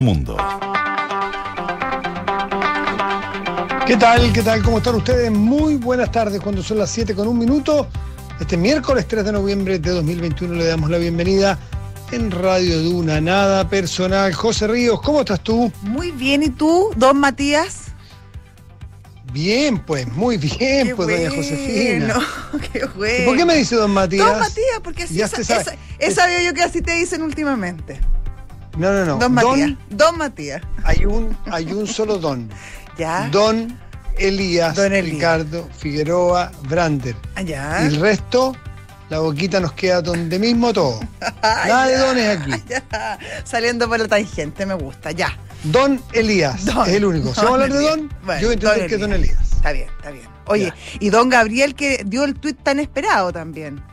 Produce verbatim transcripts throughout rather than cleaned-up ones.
Mundo. ¿Qué tal? ¿Qué tal? ¿Cómo están ustedes? Muy buenas tardes, cuando son las siete con un minuto. Este miércoles tres de noviembre de dos mil veintiuno le damos la bienvenida en Radio Duna, nada personal. José Ríos, ¿cómo estás tú? Muy bien, ¿y tú, don Matías? Bien, pues, muy bien, Qué pues, bueno, doña Josefina. Qué bueno. ¿Y por qué me dice don Matías? Don Matías, porque así Ya esa, se sabe. esa- he sabido yo que así te dicen últimamente. No, no, no. Don Matías. Don Matías. Hay un, hay un solo don. ¿Ya? Don Elías, Don Elías. Ricardo Figueroa Brander. Ah, Y ¿ya? el resto, la boquita nos queda donde mismo todo. Nada de dones aquí. Ya. Saliendo por la tangente, me gusta, ya. Don Elías Don- es el único. Si Don vamos a hablar de Elías. Don, Bueno, yo voy a entender Don que es Don Elías. Elías. Está bien, está bien. Oye, Ya. y don Gabriel que dio el tuit tan esperado también.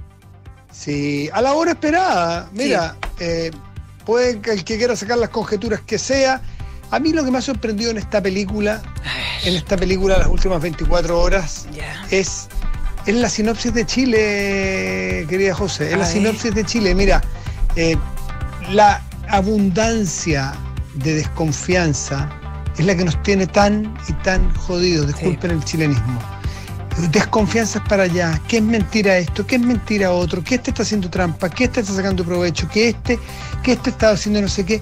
Sí, a la hora esperada. Mira, eh, puede que el que quiera sacar las conjeturas que sea. A mí lo que me ha sorprendido en esta película, en esta película las últimas veinticuatro horas, Ya. es, es la sinopsis de Chile, querida José. Es A la ver. sinopsis de Chile. Mira, eh, la abundancia de desconfianza es la que nos tiene tan y tan jodidos. Disculpen el chilenismo. Desconfianzas para allá, que es mentira esto, que es mentira otro, que este está haciendo trampa, que este está sacando provecho, que este, que este está haciendo no sé qué.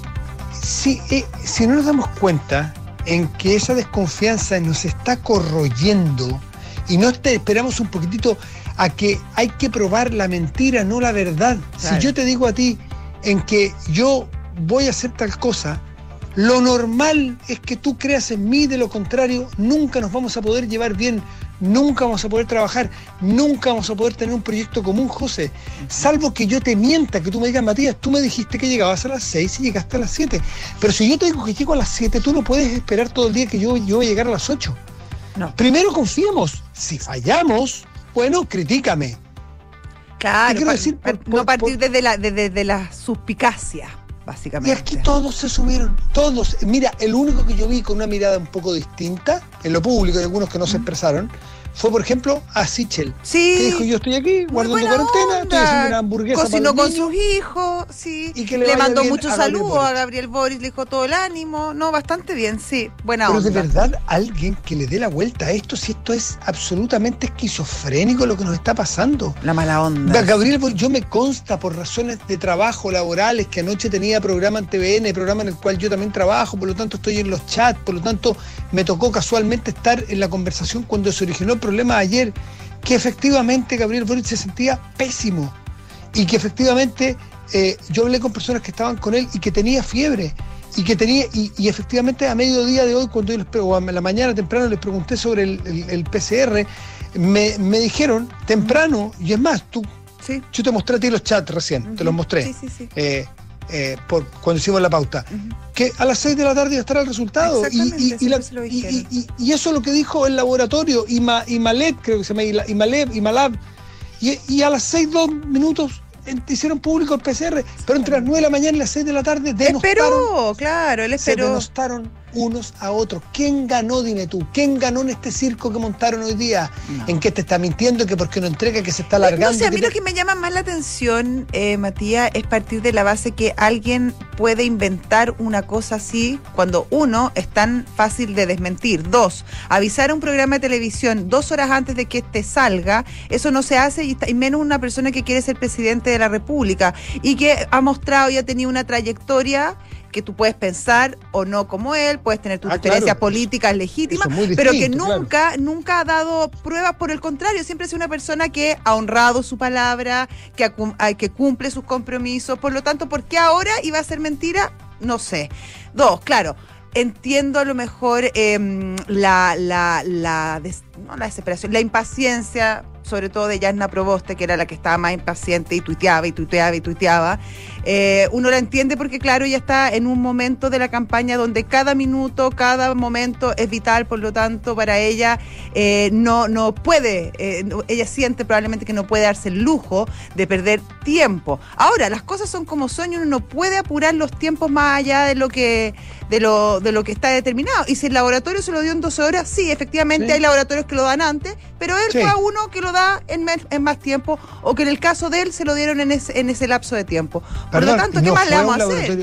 Si, eh, si no nos damos cuenta en que esa desconfianza nos está corroyendo y no te esperamos un poquitito a que hay que probar la mentira, no la verdad. Claro. Si yo te digo a ti en que yo voy a hacer tal cosa, lo normal es que tú creas en mí, de lo contrario, nunca nos vamos a poder llevar bien, nunca vamos a poder trabajar, nunca vamos a poder tener un proyecto común, José. Salvo que yo te mienta, que tú me digas, Matías, tú me dijiste que llegabas a las seis y llegaste a las siete. Pero si yo te digo que llego a las siete, tú no puedes esperar todo el día que yo, yo voy a llegar a las ocho. No. Primero confiemos. Si fallamos, bueno, critícame. Claro, quiero pa- decir, pa- por- no por- partir por- desde la, desde, desde la suspicacia, Y básicamente. aquí todos se subieron, todos. Mira, el único que yo vi con una mirada un poco distinta, en lo público, y algunos que no se expresaron, fue, por ejemplo, a Sichel. Sí. Que dijo, yo estoy aquí, Muy guardando buena cuarentena, estoy haciendo una onda. hamburguesa Cocinó para con los niños. sus hijos, sí. Y que le le vaya mandó bien muchos a Gabriel saludos Boric. a Gabriel Boris, le dijo todo el ánimo. No, bastante bien, sí. Buena Pero onda. de verdad, alguien que le dé la vuelta a esto, si esto es absolutamente esquizofrénico lo que nos está pasando. La mala onda. Da- Gabriel, Boric, yo me consta por razones de trabajo laborales que anoche tenía programa en T V N, programa en el cual yo también trabajo, por lo tanto estoy en los chats, por lo tanto me tocó casualmente estar en la conversación cuando se originó el problema ayer, que efectivamente Gabriel Boric se sentía pésimo y que efectivamente eh, yo hablé con personas que estaban con él y que tenía fiebre y que tenía y, y efectivamente a mediodía de hoy, cuando yo les pre- o a la mañana temprano les pregunté sobre el, el- el P C R, me, me dijeron temprano, y es más, tú, Sí. yo te mostré a ti los chats recién, te los mostré. Sí, sí, sí. eh, eh, por, cuando hicimos la pauta, Ujú. que a las seis de la tarde iba a estar el resultado. Y, Exactamente, y, y, la- siempre se lo y- dijeron. y- y- y eso es lo que dijo el laboratorio, Ima, Imaleb, creo que se llama Ila- Imaleb, Imalab. Y, y a las seis, dos minutos eh, hicieron público el P C R, pero entre las nueve de la mañana y las seis de la tarde denostaron, Esperó, claro, él se esperó. denostaron unos a otros. ¿Quién ganó, dime tú? ¿Quién ganó en este circo que montaron hoy día? No. ¿En qué te está mintiendo? ¿Que porque no entrega? ¿Que se está No alargando? sé, a mí ¿Que lo te- que me llama más la atención, eh, Matías, es partir de la base que alguien puede inventar una cosa así cuando, uno, es tan fácil de desmentir. Dos, avisar a un programa de televisión dos horas antes de que este salga, eso no se hace y, está- y menos una persona que quiere ser presidente de la República y que ha mostrado y ha tenido una trayectoria que tú puedes pensar o no como él, puedes tener tus Ah, diferencias claro. políticas legítimas, Eso es muy pero que distinto, claro. nunca, nunca ha dado pruebas, por el contrario, siempre es una persona que ha honrado su palabra, que, ha cum- ah, que cumple sus compromisos, por lo tanto, ¿por qué ahora iba a ser mentira? No sé. Dos, claro, entiendo a lo mejor eh, la, la, la, des- no la desesperación, la impaciencia, sobre todo de Yasna Proboste, que era la que estaba más impaciente y tuiteaba y tuiteaba y tuiteaba. Eh, uno la entiende porque, claro, ella está en un momento de la campaña donde cada minuto, cada momento es vital, por lo tanto, para ella eh, no, no puede, eh, no- ella siente probablemente que no puede darse el lujo de perder tiempo. Ahora, las cosas son como son y uno no puede apurar los tiempos más allá de lo que de lo, de lo que está determinado. Y si el laboratorio se lo dio en doce horas, sí, efectivamente Sí. hay laboratorios que lo dan antes, pero él Sí. fue a uno que lo da en, me- en más tiempo, o que en el caso de él se lo dieron en ese, en ese lapso de tiempo. Por Perdón, lo tanto, ¿qué no más le fue vamos un a hacer? laboratorio-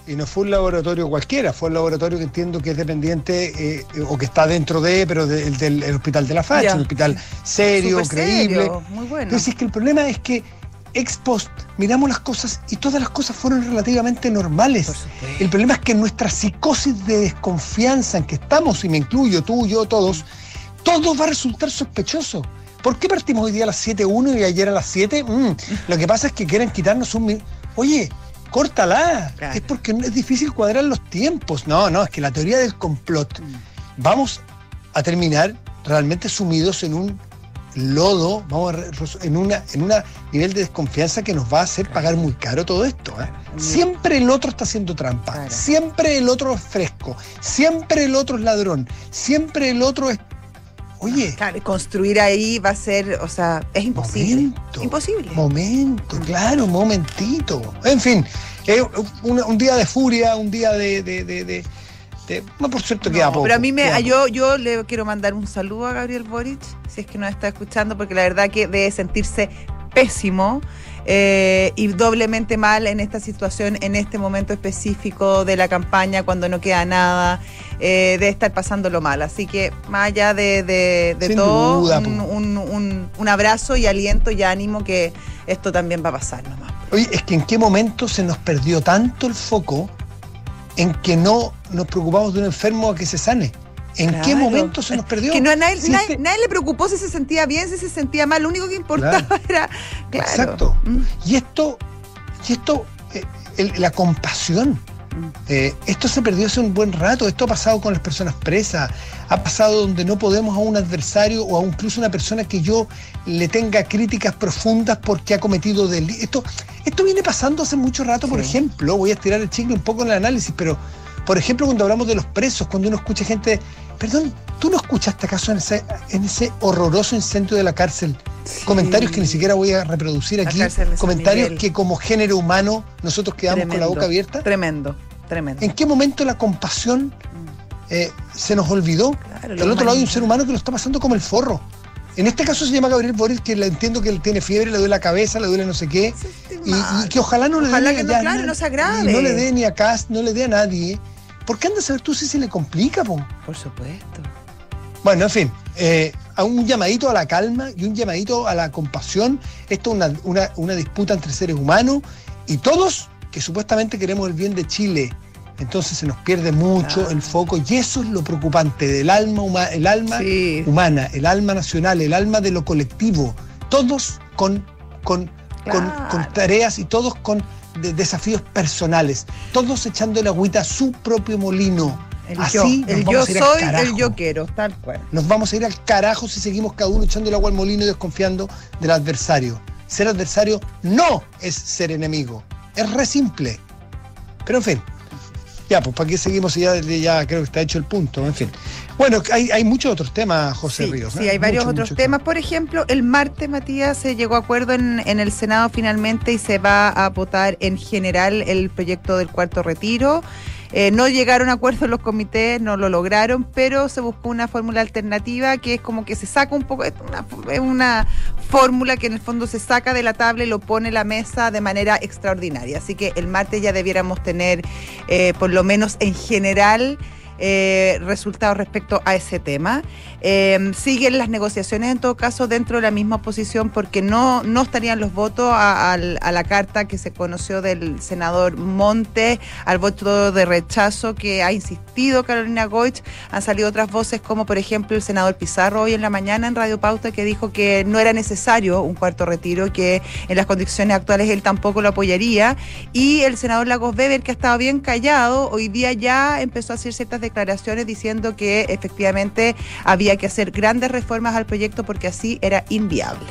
Y no fue un laboratorio cualquiera, fue un laboratorio que entiendo que es dependiente eh, o que está dentro de, pero de, del, del el hospital de la Facha, yeah. Un hospital serio, Super creíble. Serio, muy bueno. Entonces es que el problema es que ex post miramos las cosas y todas las cosas fueron relativamente normales. El problema es que en nuestra psicosis de desconfianza en que estamos, y me incluyo, tú, yo, todos, todo va a resultar sospechoso. ¿Por qué partimos hoy día a las siete uno y ayer a las siete? Mm, lo que pasa es que quieren quitarnos un... Oye, córtala. Claro. Es porque es difícil cuadrar los tiempos. No, no, es que la teoría del complot. Mm. Vamos a terminar realmente sumidos en un lodo, vamos a, en una en un nivel de desconfianza que nos va a hacer claro. pagar muy caro todo esto. ¿eh? Mm. Siempre el otro está haciendo trampa. Claro. Siempre el otro es fresco. Siempre el otro es ladrón. Siempre el otro es... Oye. Claro, construir ahí va a ser, o sea, es imposible. Momento, imposible. Momento, claro, momentito. En fin, eh, un, un día de furia, un día de... de, de, de, de no, por cierto, no, queda poco. Pero a mí me, yo, yo le quiero mandar un saludo a Gabriel Boric, si es que nos está escuchando, porque la verdad que debe sentirse pésimo. Eh, y doblemente mal en esta situación, en este momento específico de la campaña, cuando no queda nada, eh, de estar pasándolo mal. Así que más allá de, de, de todo, duda, un, un, un, un abrazo y aliento y ánimo que esto también va a pasar nomás. Oye, es que en qué momento se nos perdió tanto el foco en que no nos preocupamos de un enfermo a que se sane. ¿En claro. qué momento se nos perdió? Que no, nadie, si nadie, este... nadie le preocupó si se sentía bien, si se sentía mal. Lo único que importaba claro. era... Claro. Exacto. Mm. Y esto, y esto eh, el, la compasión. Mm. Eh, esto se perdió hace un buen rato. Esto ha pasado con las personas presas. Ha pasado donde no podemos a un adversario o a incluso una persona que yo le tenga críticas profundas porque ha cometido delitos. Esto, esto viene pasando hace mucho rato, sí. Por ejemplo. Voy a estirar el chicle un poco en el análisis, pero... Por ejemplo, cuando hablamos de los presos, cuando uno escucha gente... Perdón, ¿tú no escuchaste acaso en ese, en ese horroroso incendio de la cárcel? Sí. Comentarios que ni siquiera voy a reproducir aquí. Comentarios que como género humano nosotros quedamos tremendo, con la boca abierta. Tremendo, tremendo. ¿En qué momento la compasión eh, se nos olvidó? Claro, que al otro lado hay un ser humano que lo está pasando como el forro. En este caso se llama Gabriel Boric, que le entiendo que él tiene fiebre, le duele la cabeza, le duele no sé qué. Y, y que ojalá no le ojalá dé que no, claro, na- no se agrave. Y no le dé ni a Kast, no le dé a nadie. ¿Por qué anda a saber tú si se le complica, po? Por supuesto. Bueno, en fin, eh, a un llamadito a la calma y un llamadito a la compasión. Esto es una, una, una disputa entre seres humanos y todos que supuestamente queremos el bien de Chile. Entonces se nos pierde mucho ah. el foco y eso es lo preocupante del alma, huma, el alma sí. humana, el alma nacional, el alma de lo colectivo. Todos con, con, claro. con, con tareas y todos con de desafíos personales, todos echando la agüita a su propio molino. El Así yo, el yo soy, el yo quiero, tal cual. Nos vamos a ir al carajo si seguimos cada uno echando el agua al molino y desconfiando del adversario. Ser adversario no es ser enemigo, es re simple. Pero en fin, ya, pues ¿para qué seguimos? Ya, ya creo que está hecho el punto, en fin. Bueno, hay, hay muchos otros temas, José sí, Ríos. Sí, ¿eh? hay varios mucho, otros mucho temas. tema. Por ejemplo, el martes, Matías, se llegó a acuerdo en, en el Senado finalmente y se va a votar en general el proyecto del cuarto retiro. Eh, no llegaron a acuerdo en los comités, no lo lograron, pero se buscó una fórmula alternativa que es como que se saca un poco, es una, es una fórmula que en el fondo se saca de la tabla y lo pone en la mesa de manera extraordinaria. Así que el martes ya debiéramos tener, eh, por lo menos en general, Eh, resultados respecto a ese tema. Eh, siguen las negociaciones en todo caso dentro de la misma oposición porque no, no estarían los votos a, a, a la carta que se conoció del senador Montes, al voto de rechazo que ha insistido Carolina Goich. Han salido otras voces como por ejemplo el senador Pizarro hoy en la mañana en Radio Pauta que dijo que no era necesario un cuarto retiro, que en las condiciones actuales él tampoco lo apoyaría, y el senador Lagos Weber, que ha estado bien callado, hoy día ya empezó a hacer ciertas declaraciones diciendo que efectivamente había que hacer grandes reformas al proyecto porque así era inviable.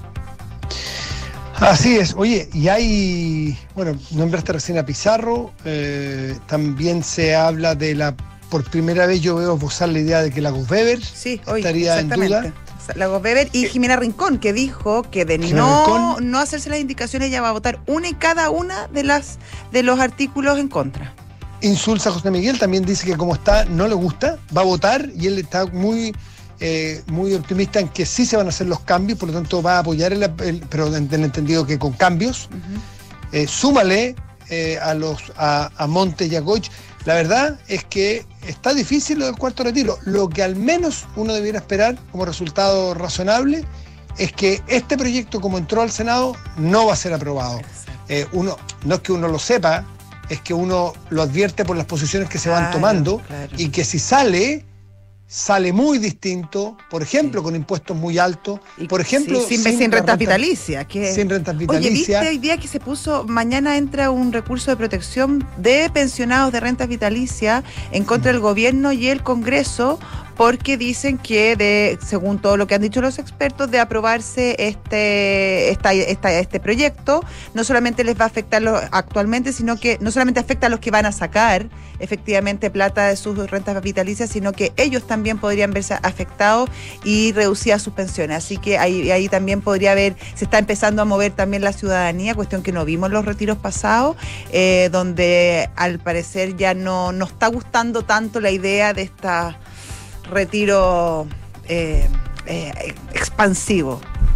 Así es. Oye, y hay, bueno, nombraste recién a Pizarro, eh, también se habla de la, por primera vez yo veo esbozar la idea de que Lagos Weber sí, hoy, estaría en duda. Lagos Weber y Jimena Rincón, que dijo que de no, no hacerse las indicaciones ella va a votar una y cada una de las de los artículos en contra. Insulsa a José Miguel, también dice que como está no le gusta, va a votar y él está muy eh, muy optimista en que sí se van a hacer los cambios, por lo tanto va a apoyar, el, el, pero en el entendido que con cambios. Uh-huh. Eh, súmale eh, a, los, a, a Montes y a Goich. La verdad es que está difícil lo del cuarto retiro. Lo que al menos uno debiera esperar como resultado razonable es que este proyecto, como entró al Senado, no va a ser aprobado. Eh, uno, no es que uno lo sepa, es que uno lo advierte por las posiciones que se van Claro, tomando, claro. y que si sale, sale muy distinto, por ejemplo, Sí. con impuestos muy altos, Y- por ejemplo, sí, sin, sin la rentas renta- vitalicias. Que... sin rentas Oye, vitalicias. ¿viste hoy día que se puso, mañana entra un recurso de protección de pensionados de rentas vitalicias en contra del gobierno y el Congreso, porque dicen que, de, según todo lo que han dicho los expertos, de aprobarse este, esta, esta- este proyecto, no solamente les va a afectar lo- actualmente, sino que no solamente afecta a los que van a sacar efectivamente plata de sus rentas vitalicias, sino que ellos también podrían verse afectados y reducidas sus pensiones. Así que ahí, ahí también podría haber, se está empezando a mover también la ciudadanía, cuestión que no vimos en los retiros pasados, eh, donde al parecer ya no, no está gustando tanto la idea de esta retiro eh, eh, expansivo.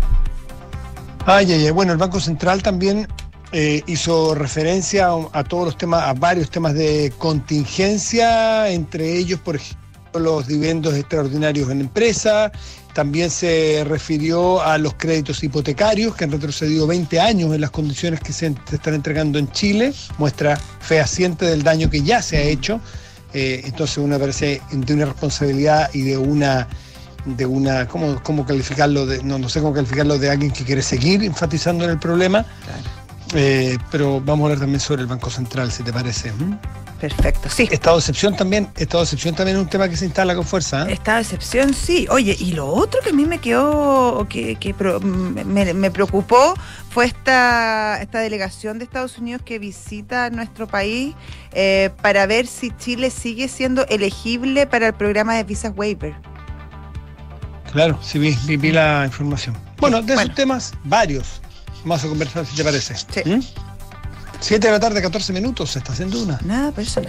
Ay, ay, ay. Bueno, el Banco Central también eh, hizo referencia a, a todos los temas, a varios temas de contingencia, entre ellos, por ejemplo, los dividendos extraordinarios en empresa. También se refirió a los créditos hipotecarios, que han retrocedido veinte años en las condiciones que se, se están entregando en Chile, muestra fehaciente del daño que ya se ha hecho. Eh, entonces uno parece de una responsabilidad y de una, de una ¿cómo, cómo calificarlo? De, no, no sé cómo calificarlo, de alguien que quiere seguir enfatizando en el problema. Claro. Eh, pero vamos a hablar también sobre el Banco Central, si te parece. ¿Mm? Perfecto, sí. Estado de excepción también, estado de excepción también es un tema que se instala con fuerza. ¿eh? Esta excepción, sí. Oye, y lo otro que a mí me quedó, que, que pro- me, me preocupó, fue esta, esta delegación de Estados Unidos que visita nuestro país eh, para ver si Chile sigue siendo elegible para el programa de visas waiver. Claro, sí, vi, vi, vi la información. Bueno, de esos Bueno. temas, varios. Vamos a conversar, si te parece. Sí. ¿Mm? siete de la tarde, catorce minutos, se está haciendo una. Nada personal.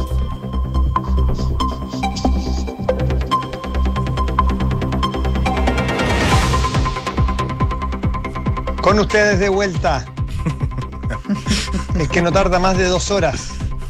Con ustedes de vuelta. El que no tarda más de dos horas.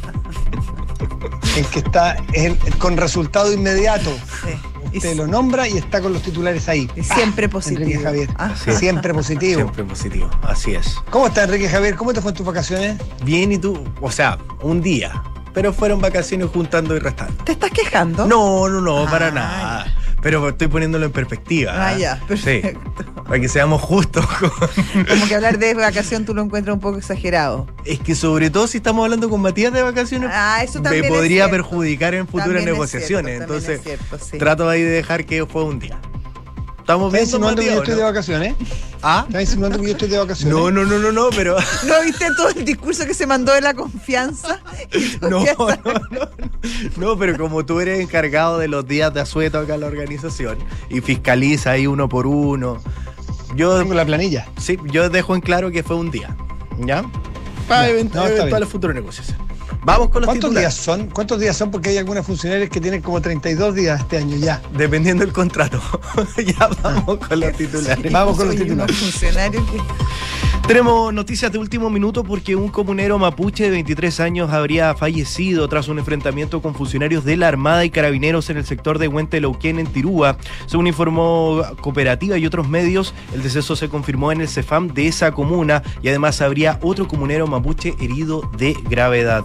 El que está el- con resultado inmediato. Sí. Y, Usted lo nombra y está con los titulares ahí. y siempre Ah, positivo. Enrique Javier. Ah, Sí. Siempre positivo. Siempre positivo, así es. ¿Cómo está Enrique Javier? ¿Cómo te fue en tus vacaciones? Bien, ¿y tú? O sea, un día. Pero fueron vacaciones juntando y restando. ¿Te estás quejando? No, no, no, Ah, para nada. Pero estoy poniéndolo en perspectiva. Ah, ¿eh? ya, perfecto. Sí, para que seamos justos. Como que hablar de vacación tú lo encuentras un poco exagerado. Es que sobre todo si estamos hablando con Matías de vacaciones, Ah, eso me también es podría cierto. perjudicar en futuras También es negociaciones. cierto, también Entonces, es cierto, sí. trato ahí de dejar que fue un día. ¿Estamos ¿Estás viendo, insinuando que yo Matías, estoy o de no? vacaciones? ¿Ah? ¿Estás insinuando que yo estoy de vacaciones? No, no, no, no, no, pero... ¿No viste todo el discurso que se mandó de la confianza? Y tú No, ya no, sabes. no, no, pero como tú eres encargado de los días de asueto acá en la organización y fiscaliza ahí uno por uno, yo, Tengo la planilla. sí, yo dejo en claro que fue un día, ¿ya? Para Ya, event- no, está eventuales bien. futuros negocios. Vamos con los ¿Cuántos días titulares. son? ¿Cuántos días son? Porque hay algunos funcionarios que tienen como treinta y dos días este año ya. Dependiendo del contrato. Ya vamos con los titulares. Vamos con los Soy titulares. unos funcionarios que... Tenemos noticias de último minuto porque un comunero mapuche de veintitrés años habría fallecido tras un enfrentamiento con funcionarios de la Armada y Carabineros en el sector de Huentelauquén, en Tirúa. Según informó Cooperativa y otros medios, el deceso se confirmó en el CEFAM de esa comuna y además habría otro comunero mapuche herido de gravedad.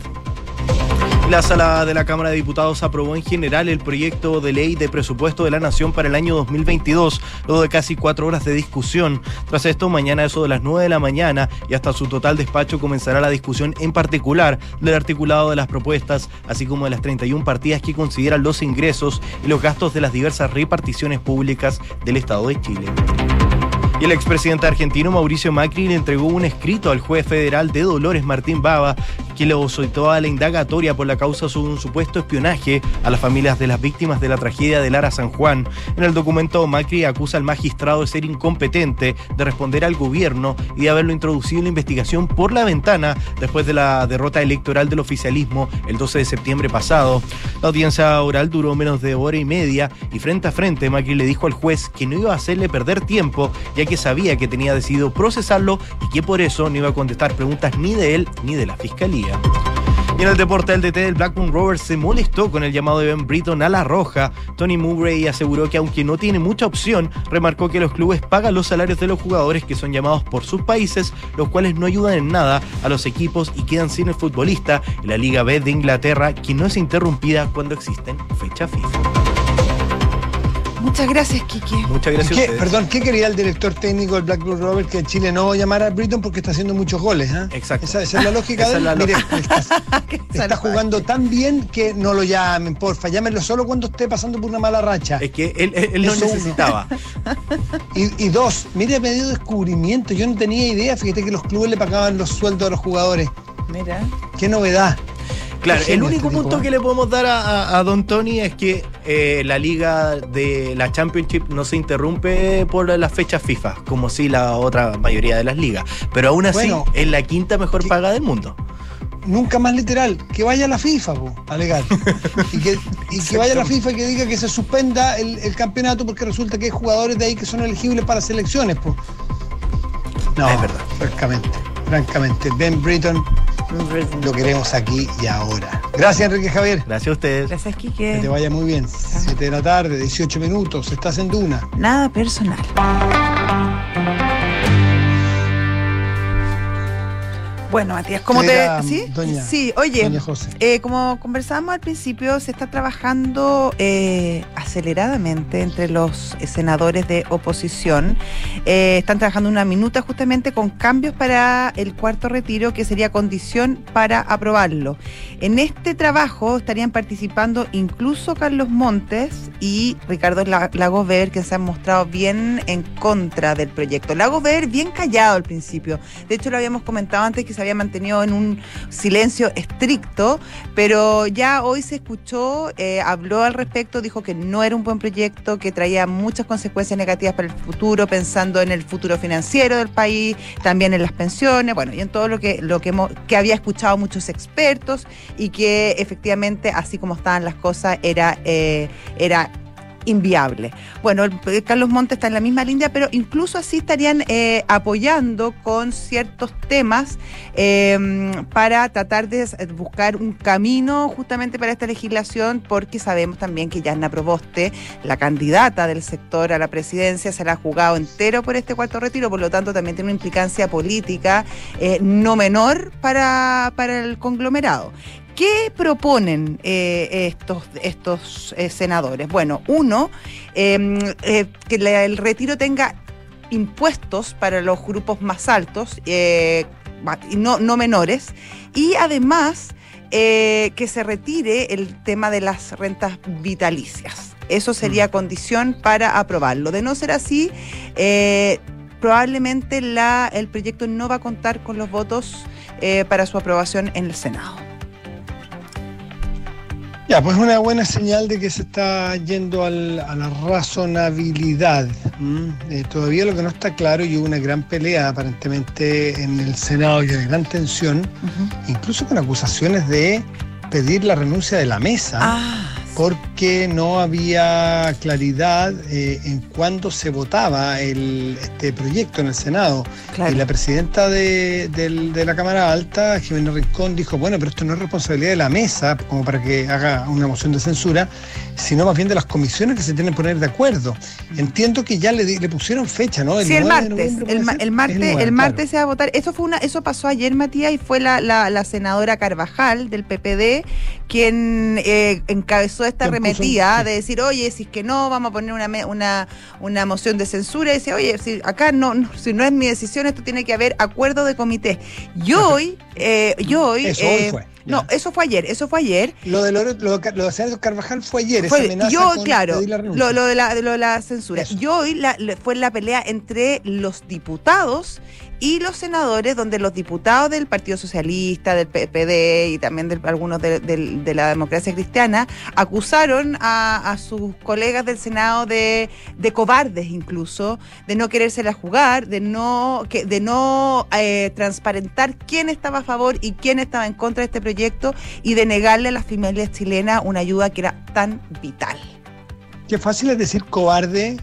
La sala de la Cámara de Diputados aprobó en general el proyecto de ley de presupuesto de la Nación para el año dos mil veintidós, luego de casi cuatro horas de discusión. Tras esto, mañana a eso de las nueve de la mañana y hasta su total despacho comenzará la discusión en particular del articulado de las propuestas, así como de las treinta y una partidas que consideran los ingresos y los gastos de las diversas reparticiones públicas del Estado de Chile. Y el expresidente argentino Mauricio Macri le entregó un escrito al juez federal de Dolores, Martín Bava, que lo solicitó a la indagatoria por la causa de un supuesto espionaje a las familias de las víctimas de la tragedia de Lara San Juan. En el documento, Macri acusa al magistrado de ser incompetente, de responder al gobierno y de haberlo introducido en la investigación por la ventana después de la derrota electoral del oficialismo el doce de septiembre pasado. La audiencia oral duró menos de hora y media y frente a frente Macri le dijo al juez que no iba a hacerle perder tiempo, ya que sabía que tenía decidido procesarlo y que por eso no iba a contestar preguntas ni de él ni de la fiscalía. Y en el deporte, el D T del Blackburn Rovers se molestó con el llamado de Ben Britton a la roja. Tony Mowbray aseguró que aunque no tiene mucha opción, remarcó que los clubes pagan los salarios de los jugadores que son llamados por sus países, los cuales no ayudan en nada a los equipos y quedan sin el futbolista en la Liga B de Inglaterra, que no es interrumpida cuando existen fechas FIFA. Muchas gracias, Quique. Muchas gracias a ¿Qué, ustedes. perdón, ¿qué quería el director técnico del Blackburn Rovers que Chile no llamara a Britton porque está haciendo muchos goles? ¿eh? Exacto. Esa, esa es la lógica Esa de él. es la Mire, lógica. está, está jugando tan bien que no lo llamen, porfa. Llámenlo solo cuando esté pasando por una mala racha. Es que él, él, él no Eso necesitaba. Y, y dos, mire, me dio descubrimiento. Yo no tenía idea. Fíjate que los clubes le pagaban los sueldos a los jugadores. Mira. Qué novedad. Claro, Qué el genio único este punto tipo, que ¿eh? le podemos dar a, a, a Don Tony es que eh, la liga de la Championship no se interrumpe por las fechas FIFA, como sí la otra mayoría de las ligas. Pero aún así Bueno, es la quinta mejor ¿qué? paga del mundo. Nunca más literal, que vaya a la FIFA, po, alegar. Y que, y que vaya a la FIFA y que diga que se suspenda el, el campeonato porque resulta que hay jugadores de ahí que son elegibles para selecciones, po. No, Es verdad. francamente, francamente. Ben Britton lo queremos aquí y ahora. Gracias, Enrique Javier. Gracias a ustedes. Gracias, Que te Quique. vaya muy bien. siete de la tarde, dieciocho minutos, estás en Duna. Nada personal. Bueno, Matías, ¿cómo te...? Era, ¿Sí? doña- sí, oye, Doña José. eh, como conversábamos al principio, se está trabajando eh, aceleradamente entre los eh, senadores de oposición. Eh, están trabajando una minuta justamente con cambios para el cuarto retiro, que sería condición para aprobarlo. En este trabajo estarían participando incluso Carlos Montes y Ricardo Lagos Weber, que se han mostrado bien en contra del proyecto. Lagos Weber bien callado al principio. De hecho, lo habíamos comentado antes que se había mantenido en un silencio estricto, pero ya hoy se escuchó, eh, habló al respecto, dijo que no era un buen proyecto, que traía muchas consecuencias negativas para el futuro, pensando en el futuro financiero del país, también en las pensiones, bueno, y en todo lo que, lo que, hemos, que había escuchado muchos expertos y que efectivamente, así como estaban las cosas, era, eh, era inviable. Bueno, el, Carlos Montes está en la misma línea, pero incluso así estarían eh, apoyando con ciertos temas eh, para tratar de buscar un camino justamente para esta legislación, porque sabemos también que Yarna Proboste, la candidata del sector a la presidencia, se la ha jugado entero por este cuarto retiro, por lo tanto también tiene una implicancia política eh, no menor para, para el conglomerado. ¿Qué proponen eh, estos, estos eh, senadores? Bueno, uno, eh, eh, que la, el retiro tenga impuestos para los grupos más altos, eh, y no, no menores, y además eh, que se retire el tema de las rentas vitalicias. Eso sería mm. condición para aprobarlo. De no ser así, eh, probablemente la, el proyecto no va a contar con los votos eh, para su aprobación en el Senado. Ya, pues una buena señal de que se está yendo al, a la razonabilidad. ¿Mm? Eh, todavía lo que no está claro, y hubo una gran pelea aparentemente en el Senado y de gran tensión, uh-huh. incluso con acusaciones de pedir la renuncia de la mesa. Ah. Porque no había claridad eh, en cuándo se votaba el, este proyecto en el Senado. Claro. Y la presidenta de, de, de la Cámara Alta, Jimena Rincón, dijo, bueno, pero esto no es responsabilidad de la mesa, como para que haga una moción de censura, sino más bien de las comisiones que se tienen que poner de acuerdo. Entiendo que ya le, le pusieron fecha, ¿no? El sí, el martes. El, ma el martes, el, el martes claro. se va a votar. Eso fue una, eso pasó ayer, Matías, y fue la, la, la senadora Carvajal del P P D quien eh, encabezó esta arremetida sí. de decir, oye, si es que no, vamos a poner una, una, una moción de censura, y dice, oye, si acá no, no, si no es mi decisión, esto tiene que haber acuerdo de comité. Yo hoy, eh, yo hoy... Eso eh, hoy fue. Ya. No, eso fue ayer, eso fue ayer. Lo de lo, lo, lo de senador Carvajal fue ayer, fue, esa amenaza yo, con claro, pedir la lo, lo, de la, de lo de la censura. Eso. Yo hoy la, fue la pelea entre los diputados y los senadores, donde los diputados del Partido Socialista, del P P D y también de algunos de, de, de la Democracia Cristiana, acusaron a, a sus colegas del Senado de, de cobardes incluso, de no querérsela jugar, de no, que, de no eh, transparentar quién estaba a favor y quién estaba en contra de este proyecto y de negarle a las familias chilenas una ayuda que era tan vital. Qué fácil es decir cobarde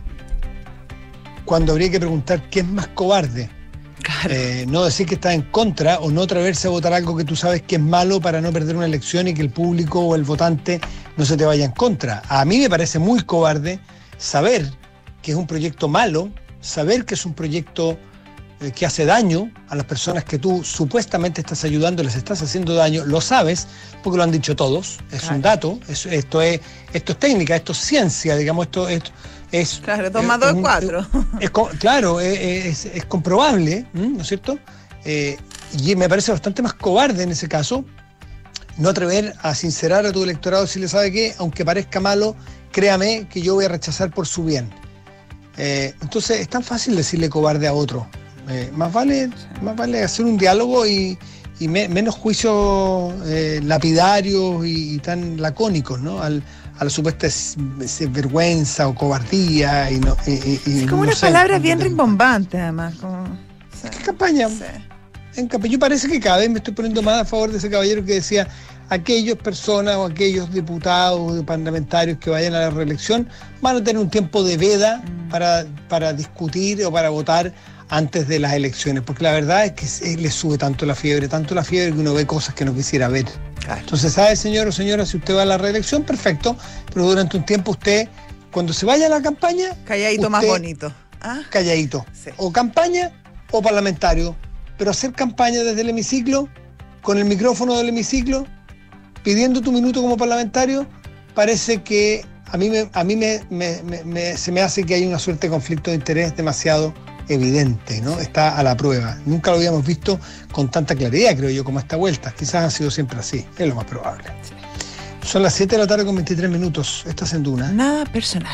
cuando habría que preguntar qué es más cobarde. Claro. Eh, no decir que está en contra o no atreverse a votar algo que tú sabes que es malo para no perder una elección y que el público o el votante no se te vaya en contra. A mí me parece muy cobarde saber que es un proyecto malo, saber que es un proyecto eh, que hace daño a las personas que tú supuestamente estás ayudando, les estás haciendo daño, lo sabes, porque lo han dicho todos, es claro. un dato, es, esto, es, esto es técnica, esto es ciencia, digamos, esto, esto es... Claro, dos más dos es cuatro. Es, es, claro, es, es, es comprobable, ¿no es cierto? Eh, y me parece bastante más cobarde en ese caso no atrever a sincerar a tu electorado si le sabe que, aunque parezca malo, créame que yo voy a rechazar por su bien. Eh, entonces es tan fácil decirle cobarde a otro. Eh, más vale más vale hacer un diálogo y, y me, menos juicios eh, lapidarios y, y tan lacónicos, ¿no? Al, a la supuesta vergüenza o cobardía. Y no, y, y, sí, como no unas sé, palabras bien rimbombantes, además. Como, o sea, ¿qué campaña? Sí. En campaña. Yo parece que cada vez me estoy poniendo más a favor de ese caballero que decía aquellas personas o aquellos diputados o parlamentarios que vayan a la reelección van a tener un tiempo de veda mm. para, para discutir o para votar antes de las elecciones, porque la verdad es que les sube tanto la fiebre, tanto la fiebre que uno ve cosas que no quisiera ver. Claro. Entonces, ¿sabe, señor o señora, si usted va a la reelección? Perfecto, pero durante un tiempo usted, cuando se vaya a la campaña... Calladito usted, más bonito. ¿Ah? Calladito. Sí. O campaña o parlamentario, pero hacer campaña desde el hemiciclo, con el micrófono del hemiciclo, pidiendo tu minuto como parlamentario, parece que a mí, me, a mí me, me, me, me, se me hace que hay una suerte de conflicto de interés demasiado evidente, ¿no? Está a la prueba. Nunca lo habíamos visto con tanta claridad, creo yo, como esta vuelta. Quizás ha sido siempre así, es lo más probable. Sí. Son las siete de la tarde con veintitrés minutos. Estás en Duna. Nada personal.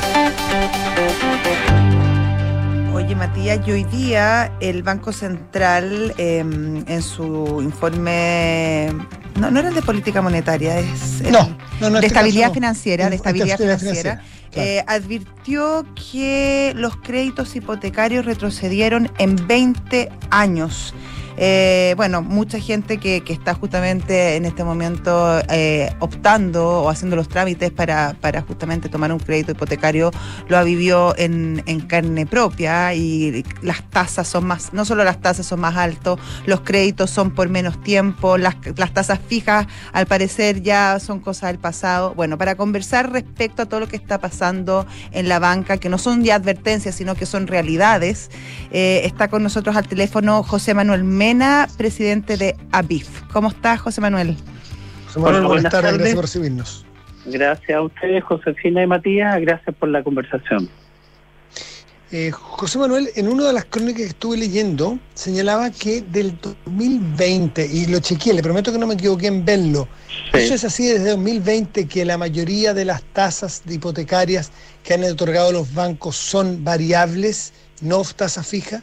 Oye, Matías, y hoy día el Banco Central eh, en su informe, no, no era el de política monetaria, es el no, no, no, de este estabilidad caso, financiera, no. de estabilidad financiera, financiera claro. eh, advirtió que los créditos hipotecarios retrocedieron en veinte años. Eh, bueno, mucha gente que, que está justamente en este momento eh, optando o haciendo los trámites para, para justamente tomar un crédito hipotecario lo ha vivido en, en carne propia y las tasas son más, no solo las tasas son más altas, los créditos son por menos tiempo, las, las tasas fijas al parecer ya son cosas del pasado. Bueno, para conversar respecto a todo lo que está pasando en la banca, que no son ya advertencias, sino que son realidades, eh, está con nosotros al teléfono José Manuel Mena, presidente de A B I F. ¿Cómo estás, José Manuel? José Manuel, buenas, buenas tardes, gracias por recibirnos. Gracias a ustedes, Josefina y Matías, gracias por la conversación. Eh, José Manuel, en una de las crónicas que estuve leyendo, señalaba que del dos mil veinte, y lo chequeé, le prometo que no me equivoqué en verlo, sí. Eso es así desde dos mil veinte, que la mayoría de las tasas hipotecarias que han otorgado los bancos son variables, no tasa fija.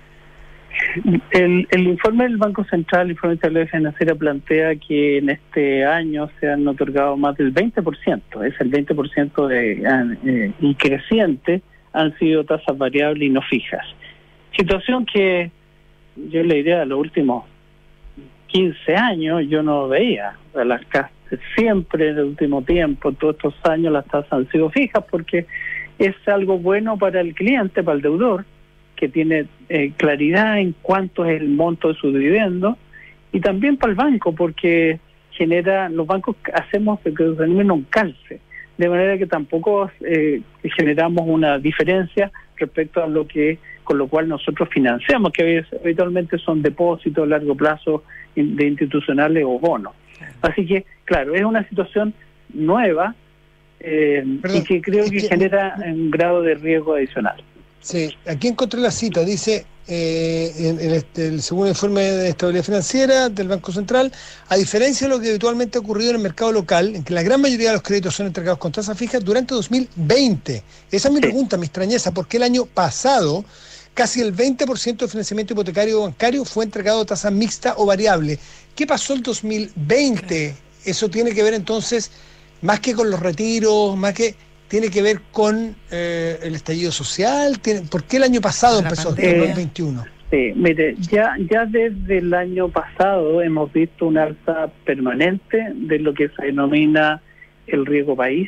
El, el informe del Banco Central, el informe de estabilidad financiera, plantea que en este año se han otorgado más del veinte por ciento, es el veinte por ciento de, eh, y creciente, han sido tasas variables y no fijas. Situación que yo le diría a los últimos quince años yo no veía. Las siempre en el último tiempo, todos estos años, las tasas han sido fijas porque es algo bueno para el cliente, para el deudor, que tiene eh, claridad en cuánto es el monto de su dividendo, y también para el banco, porque genera, los bancos hacemos que se denomina un calce, de manera que tampoco eh, generamos una diferencia respecto a lo que, con lo cual nosotros financiamos, que habitualmente son depósitos a largo plazo de institucionales o bonos. Así que, claro, es una situación nueva eh, Perdón, y que creo que, que genera un grado de riesgo adicional. Sí, aquí encontré la cita, dice, eh, en, en este, el segundo informe de estabilidad financiera del Banco Central, a diferencia de lo que habitualmente ha ocurrido en el mercado local, en que la gran mayoría de los créditos son entregados con tasa fija durante dos mil veinte. Esa es mi sí. pregunta, mi extrañeza, ¿por qué el año pasado casi el veinte por ciento del financiamiento hipotecario bancario fue entregado a tasa mixta o variable. ¿Qué pasó el dos mil veinte? Eso tiene que ver entonces, más que con los retiros, más que tiene que ver con eh, el estallido social. ¿Tiene, ¿Por qué el año pasado La empezó el pandemia. dos mil veintiuno? Sí, mire, ya, ya desde el año pasado hemos visto un alza permanente de lo que se denomina el riesgo país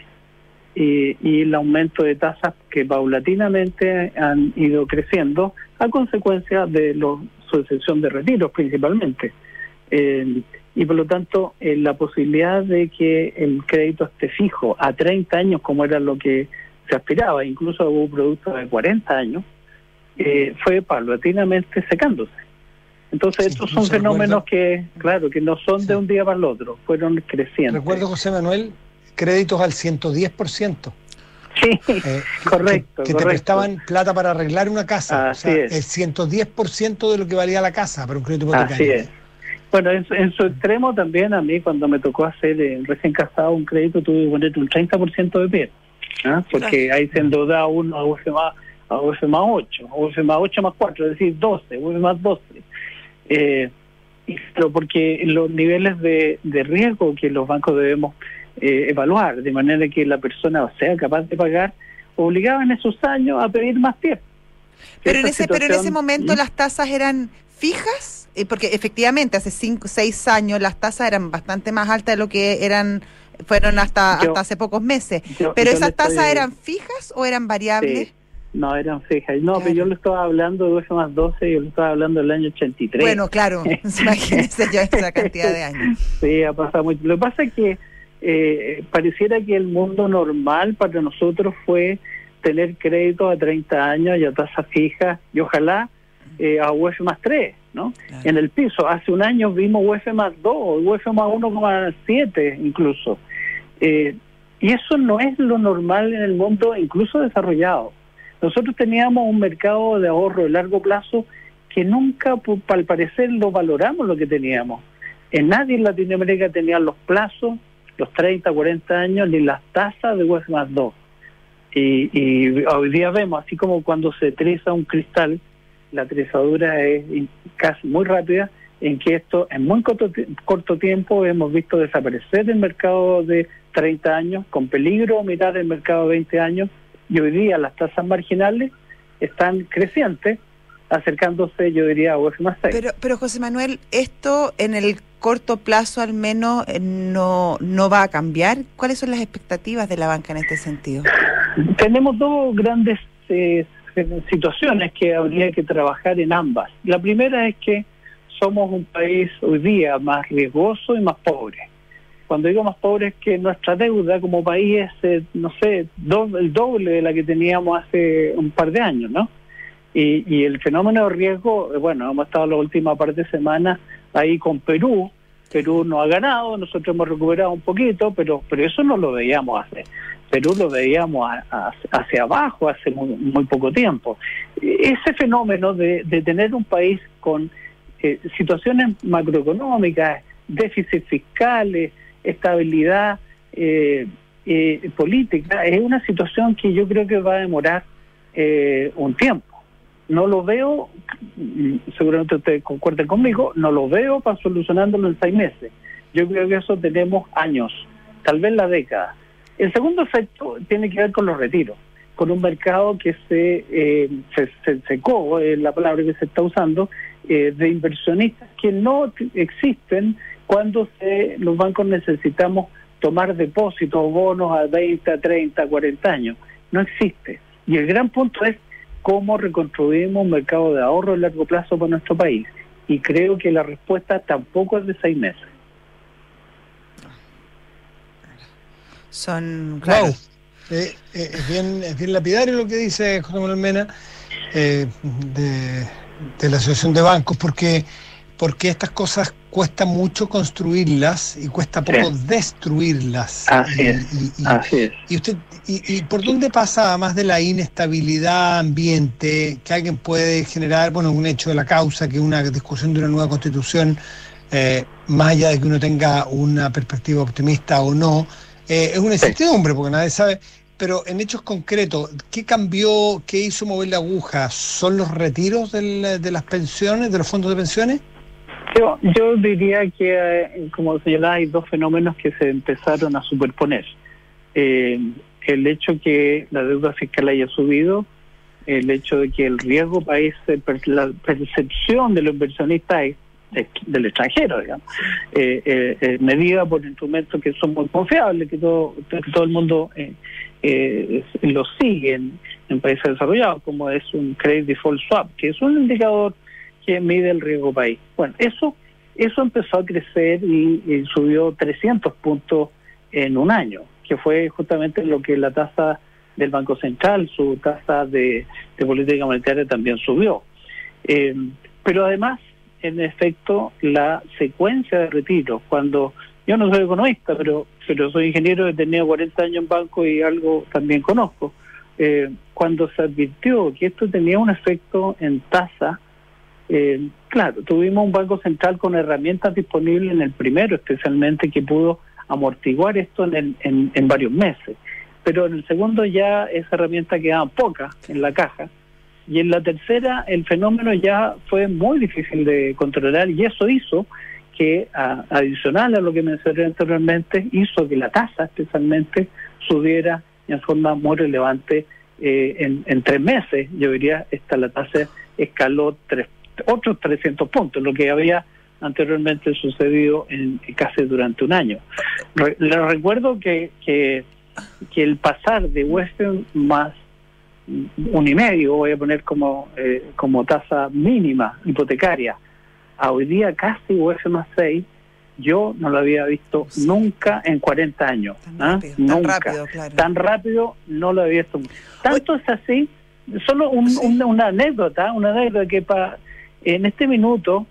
y, y el aumento de tasas que paulatinamente han ido creciendo a consecuencia de la sucesión de retiros principalmente. Eh, y por lo tanto, eh, la posibilidad de que el crédito esté fijo a treinta años, como era lo que se aspiraba, incluso hubo productos de cuarenta años, Eh, fue paulatinamente secándose. Entonces Sí, estos son se fenómenos recuerda. que, claro, que no son Sí. de un día para el otro, fueron crecientes. Recuerdo, José Manuel, créditos al ciento diez por ciento. Sí, Eh, correcto, que, que te correcto. prestaban plata para arreglar una casa. Así o sea, es. el ciento diez por ciento de lo que valía la casa para un crédito hipotecario. Así es. Bueno, en, su- en su extremo también a mí, cuando me tocó hacer eh, recién casado un crédito, tuve que poner un treinta por ciento de pie, ¿ah? Porque ahí se endeuda uno a U F más, a U F más ocho, a U F más ocho más cuatro, es decir, doce, U F más doce. Eh, y, pero porque los niveles de, de riesgo que los bancos debemos eh, evaluar, de manera que la persona sea capaz de pagar, obligaban en esos años a pedir más tiempo. Pero en Esta ese, pero en ese situación- momento ¿Mm? las tasas eran fijas, eh, porque efectivamente hace cinco, seis años las tasas eran bastante más altas de lo que eran, fueron hasta, Yo- hasta hace pocos meses. yo- Pero yo esas le estoy- tasas eran fijas o eran variables? Sí. No, eran fijas. No, Claro. pero yo le estaba hablando de U F más doce, yo le estaba hablando del año ochenta y tres. Bueno, claro, imagínense ya esa cantidad de años. Sí, ha pasado mucho. Lo que pasa es que eh, pareciera que el mundo normal para nosotros fue tener créditos a treinta años y a tasa fija y ojalá eh, a U F más tres, ¿no? Claro. En el piso. Hace un año vimos U F más dos, U F más uno coma siete incluso. Eh, y eso no es lo normal en el mundo, incluso desarrollado. Nosotros teníamos un mercado de ahorro de largo plazo que nunca, por- al parecer, lo valoramos lo que teníamos. En nadie en Latinoamérica tenía los plazos, los treinta, cuarenta años, ni las tasas de U F más dos. Y, y hoy día vemos, así como cuando se triza un cristal, la trizadura es in- casi muy rápida, en que esto en muy corto, ti- corto tiempo hemos visto desaparecer el mercado de treinta años, con peligro mirar el mercado de veinte años, y hoy día las tasas marginales están crecientes, acercándose, yo diría, a U F más seis. Pero, pero José Manuel, ¿esto en el corto plazo al menos eh, no, no va a cambiar? ¿Cuáles son las expectativas de la banca en este sentido? Tenemos dos grandes eh, situaciones que habría que trabajar en ambas. La primera es que somos un país hoy día más riesgoso y más pobre. Cuando digo más pobre es que nuestra deuda como país es, eh, no sé, do, el doble de la que teníamos hace un par de años, ¿no? Y, y el fenómeno de riesgo, eh, bueno, hemos estado la última par de semanas ahí con Perú. Perú no ha ganado, nosotros hemos recuperado un poquito, pero pero eso no lo veíamos hace. Perú lo veíamos a, a, hacia abajo hace muy, muy poco tiempo. Ese fenómeno de, de tener un país con eh, situaciones macroeconómicas, déficits fiscales, estabilidad eh, eh, política, es una situación que yo creo que va a demorar eh, un tiempo. No lo veo, seguramente ustedes concuerden conmigo, no lo veo para solucionándolo en seis meses. Yo creo que eso tenemos años, tal vez la década. El segundo efecto tiene que ver con los retiros, con un mercado que se, eh, se, se secó, es la palabra que se está usando, eh, de inversionistas que no t- existen cuando se, los bancos necesitamos tomar depósitos o bonos a veinte, a treinta, a cuarenta años. No existe. Y el gran punto es cómo reconstruimos un mercado de ahorro a largo plazo para nuestro país. Y creo que la respuesta tampoco es de seis meses. Son, claro. Wow. Eh, eh, es, bien, es bien lapidario lo que dice José Manuel Mena eh, de, de la Asociación de Bancos, porque, porque estas cosas cuesta mucho construirlas y cuesta poco Sí. destruirlas. Así y, es, y- y- así es. y usted y, y por dónde pasa, además de la inestabilidad ambiente que alguien puede generar, bueno, un hecho de la causa, que una discusión de una nueva constitución, eh, más allá de que uno tenga una perspectiva optimista o no, eh, es una incertidumbre, porque nadie sabe. pero en hechos concretos, ¿qué cambió, qué hizo mover la aguja? ¿Son los retiros del, de las pensiones, de los fondos de pensiones? Yo, yo diría que, eh, como señalaba, hay dos fenómenos que se empezaron a superponer. Eh, el hecho que la deuda fiscal haya subido, el hecho de que el riesgo país, la percepción de los inversionistas es del extranjero, digamos, eh, eh, eh, medida por instrumentos que son muy confiables, que todo, que todo el mundo eh, eh, lo sigue en, en países desarrollados, como es un Credit Default Swap, que es un indicador que mide el riesgo país. Bueno, eso eso empezó a crecer y, y subió trescientos puntos en un año, que fue justamente lo que la tasa del Banco Central, su tasa de, de política monetaria también subió. Eh, pero además, en efecto, la secuencia de retiros, cuando yo no soy economista, pero pero soy ingeniero, he tenido cuarenta años en banco y algo también conozco, eh, cuando se advirtió que esto tenía un efecto en tasa, eh, claro, tuvimos un Banco Central con herramientas disponibles en el primero, especialmente, que pudo amortiguar esto en, el, en, en varios meses, pero en el segundo ya esa herramienta quedaba poca en la caja, y en la tercera el fenómeno ya fue muy difícil de controlar, y eso hizo que, a, adicional a lo que mencioné anteriormente, hizo que la tasa especialmente subiera en forma muy relevante eh, en, en tres meses. Yo diría, esta la tasa escaló tres, otros trescientos puntos, lo que había anteriormente sucedido en, en casi durante un año. Re, les recuerdo que, que, que el pasar de Western más un y medio, voy a poner como eh, como tasa mínima hipotecaria, a hoy día casi U F más seis, yo no lo había visto sí. nunca en cuarenta años. Tan ¿ah? rápido, Nunca. Tan rápido, claro. Tan rápido no lo había visto. Tanto Oye. es así, solo un, sí. un, una anécdota, una anécdota que pa, en este minuto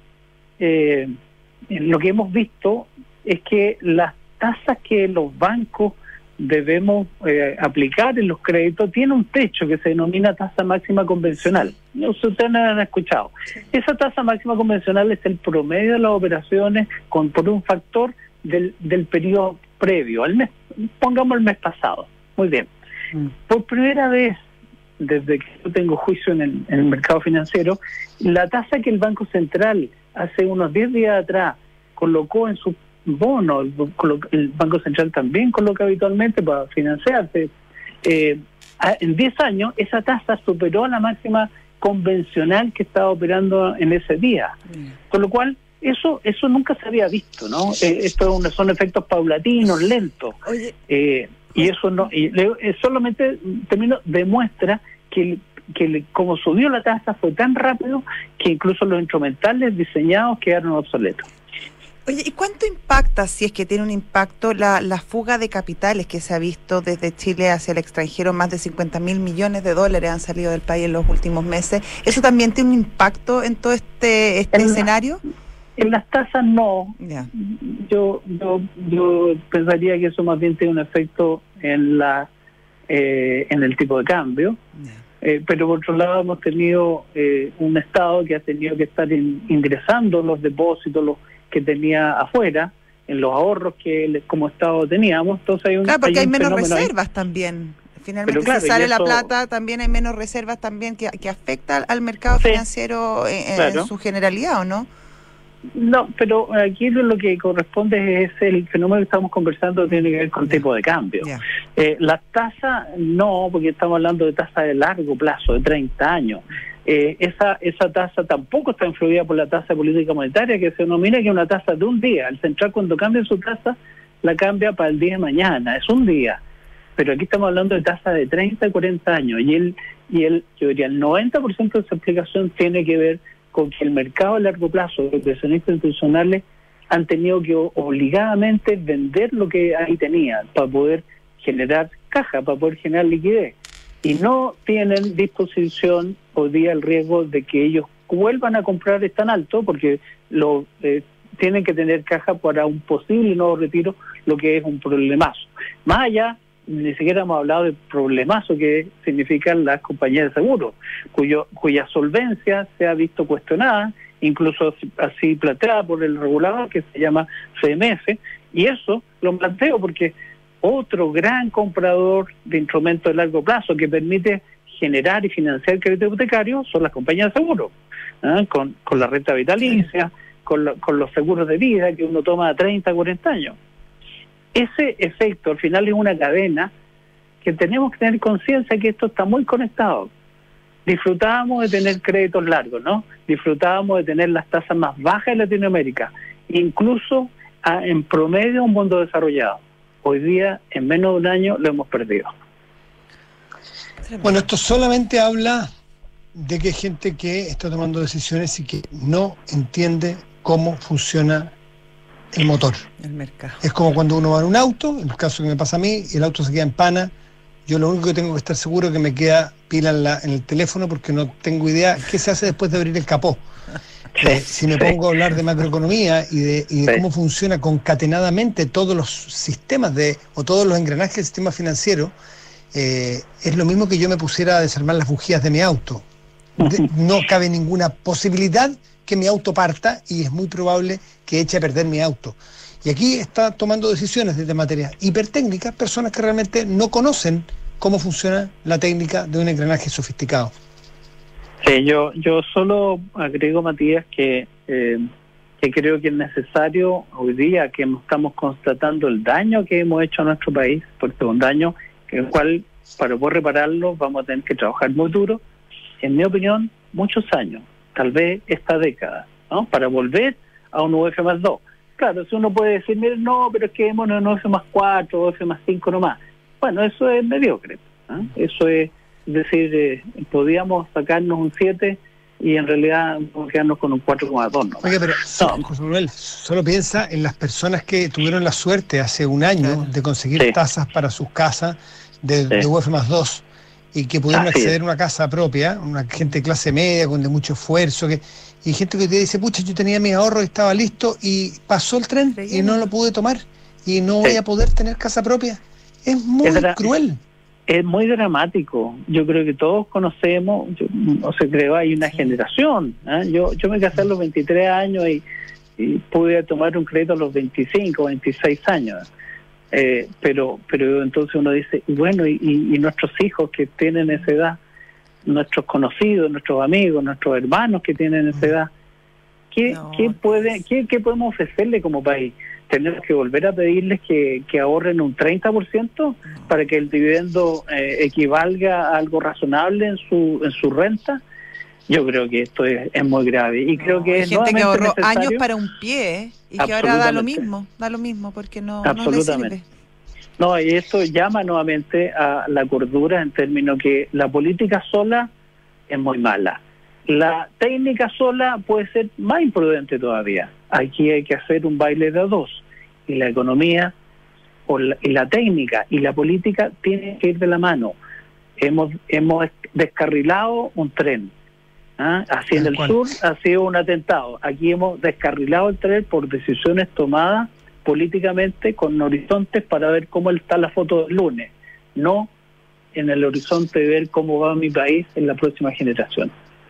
eh, lo que hemos visto es que las tasas que los bancos debemos eh, aplicar en los créditos tiene un techo que se denomina tasa máxima convencional. No sé si ustedes no han escuchado. Sí. Esa tasa máxima convencional es el promedio de las operaciones con por un factor del, del periodo previo, al mes, pongamos el mes pasado. Muy bien. Mm. Por primera vez, desde que yo tengo juicio en el, en el mercado financiero, la tasa que el Banco Central hace unos diez días atrás colocó en su bono, el, el Banco Central también coloca habitualmente para financiarse, eh, en diez años esa tasa superó a la máxima convencional que estaba operando en ese día, mm. con lo cual eso eso nunca se había visto, ¿no? Eh, esto son efectos paulatinos, lentos. Oye. Eh, y eso no, y le, solamente termino, demuestra que que como subió la tasa fue tan rápido que incluso los instrumentales diseñados quedaron obsoletos. Oye, ¿y cuánto impacta, si es que tiene un impacto, la, la fuga de capitales que se ha visto desde Chile hacia el extranjero? Más de cincuenta mil millones de dólares han salido del país en los últimos meses. ¿Eso también tiene un impacto en todo este este en escenario? La, en las tasas no. Yeah. Yo, yo yo pensaría que eso más bien tiene un efecto en la eh, en el tipo de cambio. Yeah. Eh, pero por otro lado hemos tenido eh, un Estado que ha tenido que estar in, ingresando los depósitos, los que tenía afuera, en los ahorros que como Estado teníamos. Entonces hay un, claro, porque hay, hay menos reservas ahí. También. Finalmente, claro, si sale eso, la plata, también hay menos reservas también que, que afecta al mercado sí, financiero en, claro. en su generalidad, ¿o no? No, pero aquí lo que corresponde es el fenómeno que estamos conversando, tiene que ver con yeah. tipo de cambio. Yeah. Eh, las tasas no, porque estamos hablando de tasas de largo plazo, de treinta años. Eh, esa esa tasa tampoco está influida por la tasa de política monetaria, que se denomina que es una tasa de un día. El central, cuando cambia su tasa, la cambia para el día de mañana, es un día. Pero aquí estamos hablando de tasa de treinta y cuarenta años, y el, y el yo diría el noventa por ciento de esa explicación tiene que ver con que el mercado a largo plazo, los inversionistas institucionales han tenido que obligadamente vender lo que ahí tenían para poder generar caja, para poder generar liquidez. Y no tienen disposición hoy día el riesgo de que ellos vuelvan a comprar es tan alto, porque lo eh, tienen que tener caja para un posible nuevo retiro, lo que es un problemazo. Más allá, ni siquiera hemos hablado del problemazo que significan las compañías de seguros, cuyo cuya solvencia se ha visto cuestionada, incluso así planteada por el regulador que se llama C M F, y eso lo planteo porque otro gran comprador de instrumentos de largo plazo que permite generar y financiar crédito hipotecario son las compañías de seguro, ¿eh? con, con la renta vitalicia, con, lo, con los seguros de vida que uno toma a treinta, cuarenta años. Ese efecto al final es una cadena que tenemos que tener conciencia que esto está muy conectado. Disfrutábamos de tener créditos largos, ¿no? Disfrutábamos de tener las tasas más bajas de Latinoamérica, incluso a, en promedio un mundo desarrollado. Hoy día, en menos de un año, lo hemos perdido. Bueno, esto solamente habla de que hay gente que está tomando decisiones y que no entiende cómo funciona el motor. El mercado. Es como cuando uno va en un auto, en el caso que me pasa a mí, y el auto se queda en pana. Yo lo único que tengo que estar seguro es que me queda pila en, la, en el teléfono, porque no tengo idea qué se hace después de abrir el capó. Eh, si me pongo a hablar de macroeconomía y de, y de sí. cómo funciona concatenadamente todos los sistemas de o todos los engranajes del sistema financiero, eh, es lo mismo que yo me pusiera a desarmar las bujías de mi auto. De, no cabe ninguna posibilidad que mi auto parta y es muy probable que eche a perder mi auto. Y aquí está tomando decisiones desde materia hipertécnicas personas que realmente no conocen cómo funciona la técnica de un engranaje sofisticado. Sí, yo yo solo agrego, Matías, que, eh, que creo que es necesario hoy día que estamos constatando el daño que hemos hecho a nuestro país, porque es un daño en el cual para poder repararlo vamos a tener que trabajar muy duro, en mi opinión, muchos años, tal vez esta década, ¿no? Para volver a un U F más dos. Claro, si uno puede decir, mire, no, pero es que hemos en un U F más cuatro, U F más cinco nomás. Bueno, eso es mediocre, ¿no? Eso es, es decir, eh, podíamos sacarnos un siete y en realidad quedarnos con un cuatro coma dos, ¿no? Oye, pero no. José Manuel, solo piensa en las personas que tuvieron la suerte hace un año de conseguir sí. tasas para sus casas de, sí. de U F más dos y que pudieron Así acceder es. a una casa propia, una gente de clase media con de mucho esfuerzo, que y gente que te dice, pucha, yo tenía mis ahorros y estaba listo y pasó el tren y no lo pude tomar y no sí. voy a poder tener casa propia. Es muy es cruel. Es muy dramático. Yo creo que todos conocemos, yo, o sea, creo hay una generación. ¿eh? Yo yo me casé a los veintitrés años y, y pude tomar un crédito a los veinticinco, veintiséis años. Eh, pero pero entonces uno dice, bueno, y, y, y nuestros hijos que tienen esa edad, nuestros conocidos, nuestros amigos, nuestros hermanos que tienen esa edad, ¿qué, no, ¿qué, puede, qué, ¿qué podemos ofrecerle como país? ¿Tenemos que volver a pedirles que, que ahorren un treinta por ciento no. para que el dividendo eh, equivalga a algo razonable en su en su renta? Yo creo que esto es, es muy grave y no, creo que es gente que ahorró años para un pie y que ahora da lo mismo, da lo mismo porque no, no le sirve. No, y esto llama nuevamente a la cordura en términos que la política sola es muy mala. La técnica sola puede ser más imprudente todavía. Aquí hay que hacer un baile de dos. Y la economía, o la, y la técnica y la política tienen que ir de la mano. Hemos hemos descarrilado un tren. ¿Ah? Así en el sur ha sido un atentado. Aquí hemos descarrilado el tren por decisiones tomadas políticamente con horizontes para ver cómo está la foto del lunes, no en el horizonte de ver cómo va mi país en la próxima generación.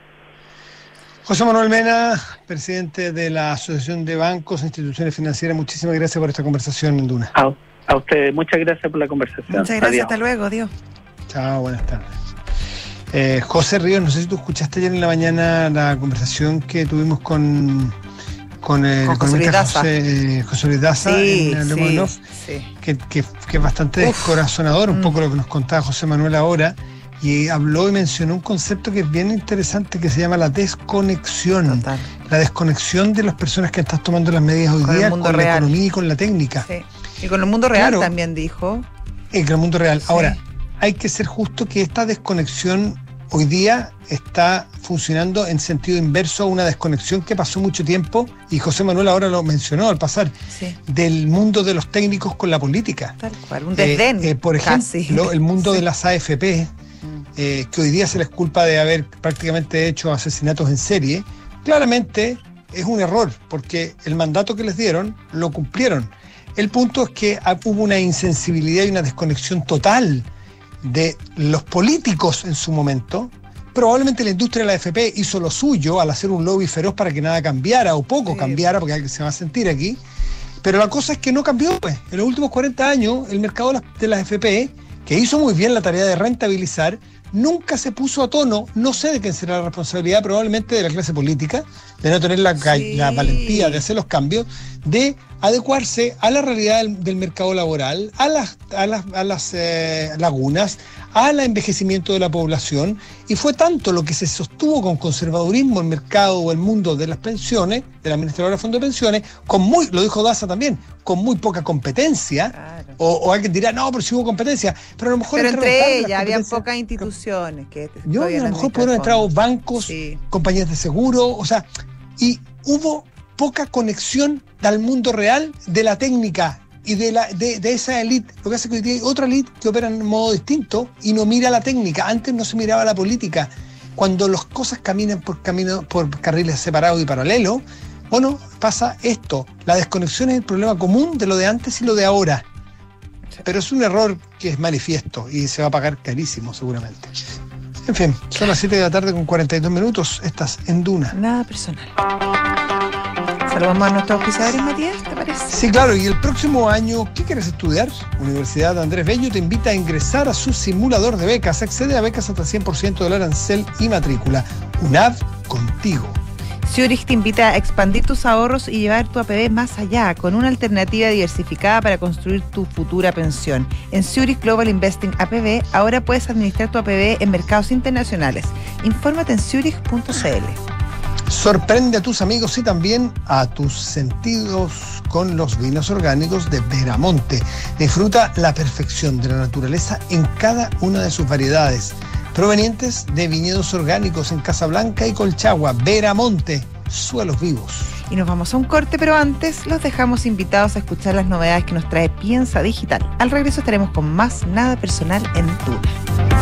José Manuel Mena, presidente de la Asociación de Bancos e Instituciones Financieras, muchísimas gracias por esta conversación en Duna. A, a ustedes, muchas gracias por la conversación. Muchas gracias, adiós. Hasta luego, adiós. Chao, buenas tardes. Eh, José Ríos, no sé si tú escuchaste ayer en la mañana la conversación que tuvimos con... con el con José Luis Daza, José, José Luis Daza sí, en sí, Off, sí. que, que, que es bastante Uf. descorazonador, un mm. poco lo que nos contaba José Manuel ahora, y habló y mencionó un concepto que es bien interesante que se llama la desconexión. Total. La desconexión de las personas que están tomando las medidas hoy con día con real. la economía y con la técnica. Sí. Y con el mundo real claro, también dijo. Y con el mundo real. Sí. Ahora, hay que ser justo que esta desconexión hoy día está funcionando en sentido inverso a una desconexión que pasó mucho tiempo, y José Manuel ahora lo mencionó al pasar, sí. del mundo de los técnicos con la política. Tal cual, un desdén. Eh, eh, por ejemplo, casi. el mundo sí. de las A F P, eh, que hoy día se les culpa de haber prácticamente hecho asesinatos en serie, claramente es un error, porque el mandato que les dieron lo cumplieron. El punto es que hubo una insensibilidad y una desconexión total de los políticos en su momento. Probablemente la industria de la A F P hizo lo suyo al hacer un lobby feroz para que nada cambiara o poco sí. cambiara, porque se va a sentir aquí, Pero la cosa es que no cambió, pues. En los últimos cuarenta años, el mercado de las, de las F P, que hizo muy bien la tarea de rentabilizar, nunca se puso a tono. No sé de quién será la responsabilidad, probablemente de la clase política, de no tener la, sí. la valentía de hacer los cambios, de adecuarse a la realidad del, del mercado laboral, a las, a las, a las eh, lagunas, al envejecimiento de la población, y fue tanto lo que se sostuvo con conservadurismo el mercado o el mundo de las pensiones, de la administradora de fondos de pensiones, con muy, lo dijo Daza también, con muy poca competencia, claro. o, o alguien dirá, no, pero sí hubo competencia, pero a lo mejor... Pero entre ellas había pocas instituciones. Que Yo, a lo mejor pudieron entrar bancos, sí. compañías de seguro, o sea, y hubo poca conexión al mundo real de la técnica y de la de, de esa élite. Lo que hace que hoy día hay otra élite que opera en modo distinto y no mira la técnica. Antes no se miraba la política. Cuando las cosas caminan por camino, por carriles separados y paralelos, bueno, pasa esto. La desconexión es el problema común de lo de antes y lo de ahora. Pero es un error que es manifiesto y se va a pagar carísimo seguramente. En fin, son las siete de la tarde con cuarenta y dos minutos. Estás en Duna. Nada personal. Saludamos a nuestros auspiciadores, Matías, ¿te parece? Sí, claro, y el próximo año, ¿qué quieres estudiar? Universidad Andrés Bello te invita a ingresar a su simulador de becas. Accede a becas hasta cien por ciento del arancel y matrícula. UNAV, contigo. Zurich te invita a expandir tus ahorros y llevar tu A P B más allá, con una alternativa diversificada para construir tu futura pensión. En Zurich Global Investing A P B, ahora puedes administrar tu A P B en mercados internacionales. Infórmate en zurich punto c l. Sorprende a tus amigos y también a tus sentidos con los vinos orgánicos de Veramonte. Disfruta la perfección de la naturaleza en cada una de sus variedades, provenientes de viñedos orgánicos en Casablanca y Colchagua. Veramonte, suelos vivos. Y nos vamos a un corte, pero antes los dejamos invitados a escuchar las novedades que nos trae Piensa Digital. Al regreso estaremos con más Nada Personal en Duna.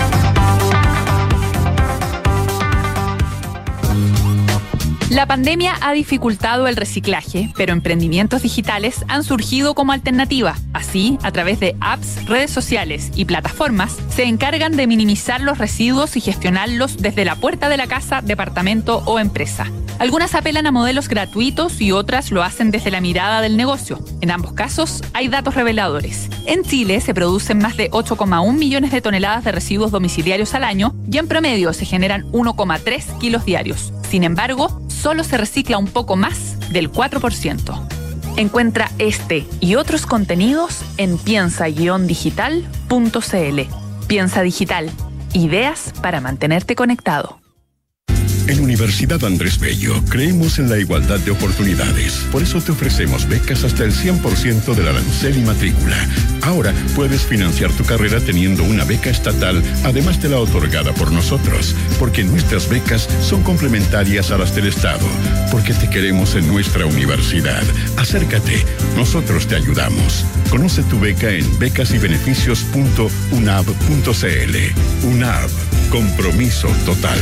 La pandemia ha dificultado el reciclaje, pero emprendimientos digitales han surgido como alternativa. Así, a través de apps, redes sociales y plataformas, se encargan de minimizar los residuos y gestionarlos desde la puerta de la casa, departamento o empresa. Algunas apelan a modelos gratuitos y otras lo hacen desde la mirada del negocio. En ambos casos, hay datos reveladores. En Chile se producen más de ocho coma uno millones de toneladas de residuos domiciliarios al año y en promedio se generan uno coma tres kilos diarios. Sin embargo, solo se recicla un poco más del cuatro por ciento. Encuentra este y otros contenidos en piensa guion digital punto c l. Piensa Digital. Ideas para mantenerte conectado. En Universidad Andrés Bello creemos en la igualdad de oportunidades. Por eso te ofrecemos becas hasta el cien por ciento del arancel y matrícula. Ahora puedes financiar tu carrera teniendo una beca estatal, además de la otorgada por nosotros. Porque nuestras becas son complementarias a las del Estado. Porque te queremos en nuestra universidad. Acércate, nosotros te ayudamos. Conoce tu beca en becas y beneficios punto unab punto c l. UNAV, compromiso total.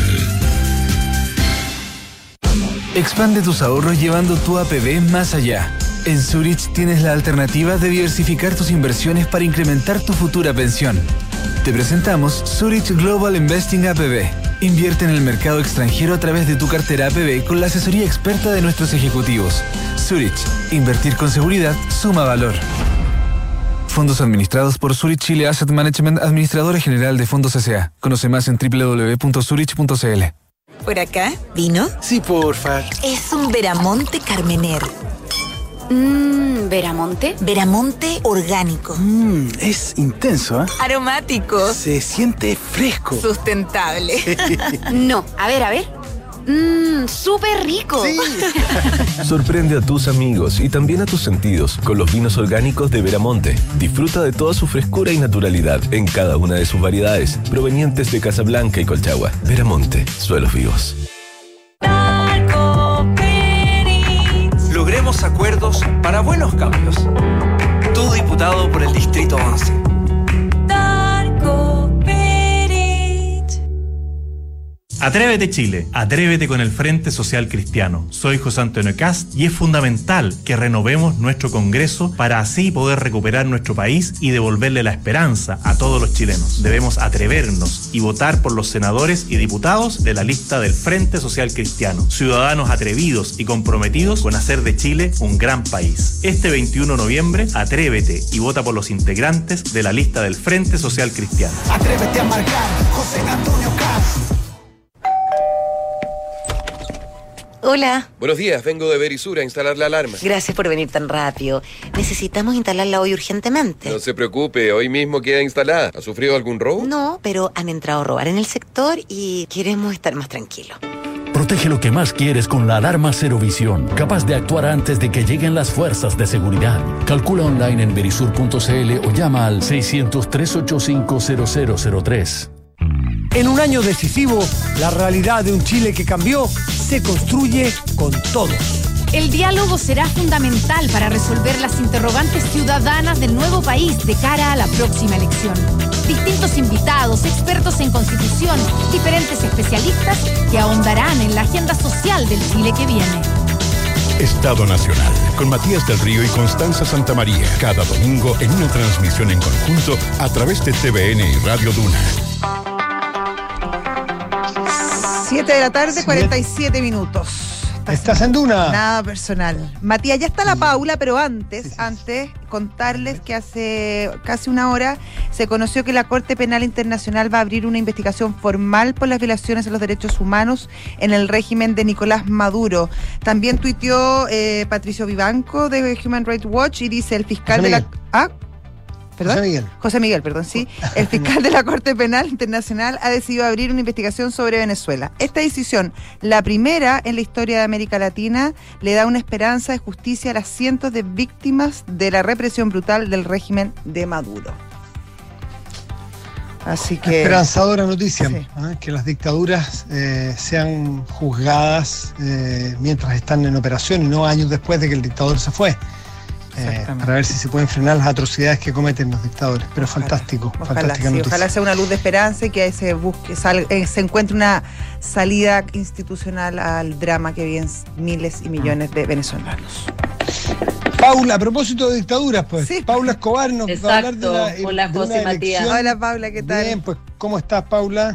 Expande tus ahorros llevando tu A P B más allá. En Zurich tienes la alternativa de diversificar tus inversiones para incrementar tu futura pensión. Te presentamos Zurich Global Investing A P B. Invierte en el mercado extranjero a través de tu cartera A P B con la asesoría experta de nuestros ejecutivos. Zurich, invertir con seguridad suma valor. Fondos administrados por Zurich Chile Asset Management, administradora general de Fondos S A. Conoce más en doble u doble u doble u punto zurich punto c l. ¿Por acá? ¿Vino? Sí, porfa. Es un Veramonte Carmener. Mmm, ¿Veramonte? Veramonte orgánico. Mmm, es intenso, ¿eh? Aromático. Se siente fresco. Sustentable. No, a ver, a ver. Mmm, súper rico. Sí. Sorprende a tus amigos y también a tus sentidos con los vinos orgánicos de Veramonte. Disfruta de toda su frescura y naturalidad en cada una de sus variedades, provenientes de Casablanca y Colchagua. Veramonte, suelos vivos. Logremos acuerdos para buenos cambios. Tu diputado por el Distrito once. A Atrévete Chile, atrévete con el Frente Social Cristiano. Soy José Antonio Cast y es fundamental que renovemos nuestro Congreso para así poder recuperar nuestro país y devolverle la esperanza a todos los chilenos. Debemos atrevernos y votar por los senadores y diputados de la lista del Frente Social Cristiano. Ciudadanos atrevidos y comprometidos con hacer de Chile un gran país. Este veintiuno de noviembre, atrévete y vota por los integrantes de la lista del Frente Social Cristiano. Atrévete a marcar, José Antonio Cast. Hola. Buenos días, vengo de Verisur a instalar la alarma. Gracias por venir tan rápido. Necesitamos instalarla hoy urgentemente. No se preocupe, hoy mismo queda instalada. ¿Ha sufrido algún robo? No, pero han entrado a robar en el sector y queremos estar más tranquilos. Protege lo que más quieres con la alarma Cero Visión, capaz de actuar antes de que lleguen las fuerzas de seguridad. Calcula online en verisur punto c l o llama al seiscientos, trescientos ochenta y cinco, cero cero cero tres. En un año decisivo, la realidad de un Chile que cambió se construye con todos. El diálogo será fundamental para resolver las interrogantes ciudadanas del nuevo país de cara a la próxima elección. Distintos invitados, expertos en constitución, diferentes especialistas que ahondarán en la agenda social del Chile que viene. Estado Nacional, con Matías del Río y Constanza Santamaría, cada domingo en una transmisión en conjunto a través de T V N y Radio Duna. siete de la tarde, cuarenta y siete minutos. ¿Estás, ¿Estás en Duna? Nada personal. Matías, ya está la Paula, pero antes, sí, sí, antes, contarles que hace casi una hora se conoció que la Corte Penal Internacional va a abrir una investigación formal por las violaciones a los derechos humanos en el régimen de Nicolás Maduro. También tuiteó eh, Patricio Vivanco de Human Rights Watch y dice el fiscal de la... ¿Ah? ¿Perdón? José Miguel. José Miguel, perdón, sí. El fiscal de la Corte Penal Internacional ha decidido abrir una investigación sobre Venezuela. Esta decisión, la primera en la historia de América Latina, le da una esperanza de justicia a las cientos de víctimas de la represión brutal del régimen de Maduro. Así que... Esperanzadora noticia, sí. ¿eh? Que las dictaduras eh, sean juzgadas eh, mientras están en operación y no años después de que el dictador se fue. Eh, para ver si se pueden frenar las atrocidades que cometen los dictadores. Pero ojalá, fantástico, ojalá, fantástica sí, noticia. Ojalá sea una luz de esperanza y que se busque, sal, eh, se encuentre una salida institucional al drama que viven miles y millones de venezolanos. Paula, a propósito de dictaduras, pues, sí. Paula Escobar nos Exacto. va a hablar de la Hola, de José Matías. Hola, Paula, ¿qué tal? Bien, pues, ¿cómo estás, Paula?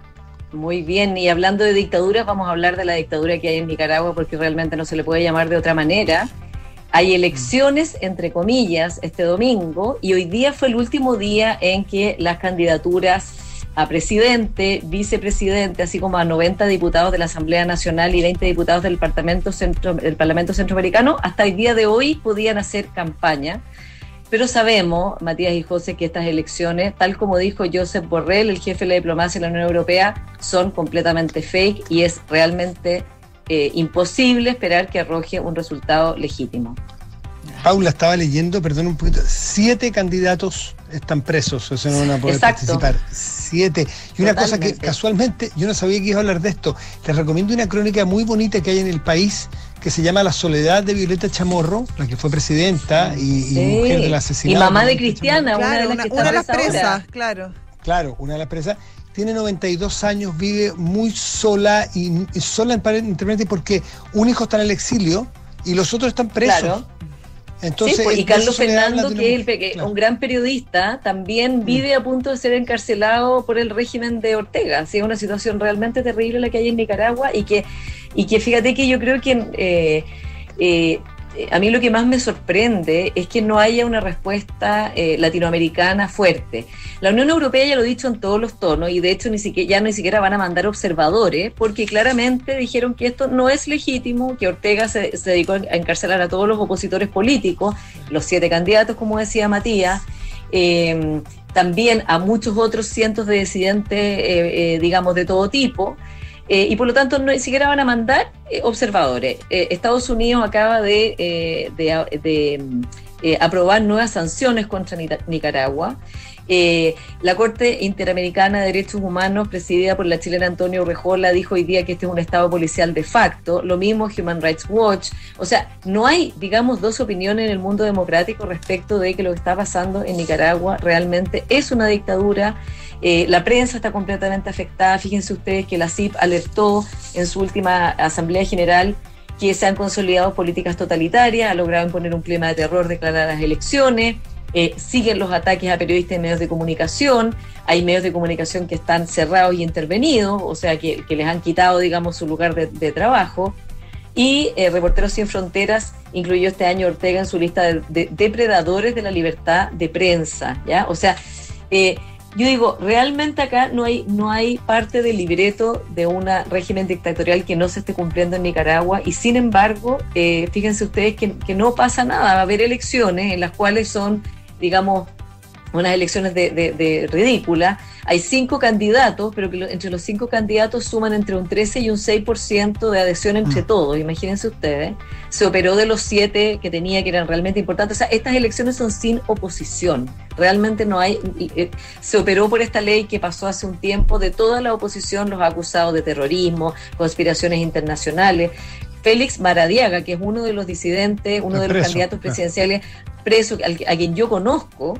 Muy bien, y hablando de dictaduras, vamos a hablar de la dictadura que hay en Nicaragua, porque realmente no se le puede llamar de otra manera. Hay elecciones, entre comillas, este domingo, y hoy día fue el último día en que las candidaturas a presidente, vicepresidente, así como a noventa diputados de la Asamblea Nacional y veinte diputados del Parlamento, Centro, del Parlamento Centroamericano, hasta el día de hoy podían hacer campaña. Pero sabemos, Matías y José, que estas elecciones, tal como dijo Josep Borrell, el jefe de la diplomacia de la Unión Europea, son completamente fake y es realmente... Eh, imposible esperar que arroje un resultado legítimo. Paula, estaba leyendo, perdón un poquito, siete candidatos están presos, o sea, no van a poder Exacto. participar. Siete. Y una Totalmente. cosa que casualmente, yo no sabía que iba a hablar de esto, les recomiendo una crónica muy bonita que hay en El País, que se llama La soledad de Violeta Chamorro, la que fue presidenta y, sí. y mujer del asesinado. Y mamá de Cristiana, claro, una de las una, que una de las está presa presas, ahora. claro. Claro, una de las presas. Tiene noventa y dos años, vive muy sola y, y sola en paréntesis porque un hijo está en el exilio y los otros están presos. Claro. Entonces, sí, pues, y Carlos Fernando, que es el, claro. un gran periodista, también vive a punto de ser encarcelado por el régimen de Ortega. Así es una situación realmente terrible la que hay en Nicaragua y que, y que fíjate que yo creo que eh, eh, a mí lo que más me sorprende es que no haya una respuesta eh, latinoamericana fuerte. La Unión Europea ya lo ha dicho en todos los tonos y de hecho ni siquiera, ya ni siquiera van a mandar observadores porque claramente dijeron que esto no es legítimo, que Ortega se, se dedicó a encarcelar a todos los opositores políticos, los siete candidatos, como decía Matías, eh, también a muchos otros cientos de disidentes, eh, eh, digamos, de todo tipo. Eh, y por lo tanto no ni siquiera van a mandar eh, observadores. Eh, Estados Unidos acaba de, eh, de, de eh, aprobar nuevas sanciones contra Nicaragua Eh, la Corte Interamericana de Derechos Humanos, presidida por la chilena Antonio Urrejola, dijo hoy día que este es un estado policial de facto. Lo mismo Human Rights Watch. O sea, no hay, digamos, dos opiniones en el mundo democrático respecto de que lo que está pasando en Nicaragua realmente es una dictadura. Eh, la prensa está completamente afectada. Fíjense ustedes que la C I P alertó en su última Asamblea General que se han consolidado políticas totalitarias, ha logrado imponer un clima de terror, declarar las elecciones. Eh, siguen los ataques a periodistas y medios de comunicación, hay medios de comunicación que están cerrados y intervenidos, o sea, que, que les han quitado, digamos, su lugar de, de trabajo, y eh, Reporteros Sin Fronteras incluyó este año Ortega en su lista de, de depredadores de la libertad de prensa, ¿ya? O sea, eh, yo digo, realmente acá no hay, no hay parte del libreto de un régimen dictatorial que no se esté cumpliendo en Nicaragua, y sin embargo, eh, fíjense ustedes que, que no pasa nada, va a haber elecciones en las cuales son, digamos, unas elecciones de, de, de ridícula. Hay cinco candidatos, pero que lo, entre los cinco candidatos suman entre un trece y un seis por ciento de adhesión entre mm. todos, imagínense ustedes. Se operó de los siete que tenía, que eran realmente importantes. O sea, estas elecciones son sin oposición. Realmente no hay... Eh, se operó por esta ley que pasó hace un tiempo, de toda la oposición los ha acusado de terrorismo, conspiraciones internacionales. Félix Maradiaga, que es uno de los disidentes, uno de los preso, candidatos presidenciales preso, a, a quien yo conozco,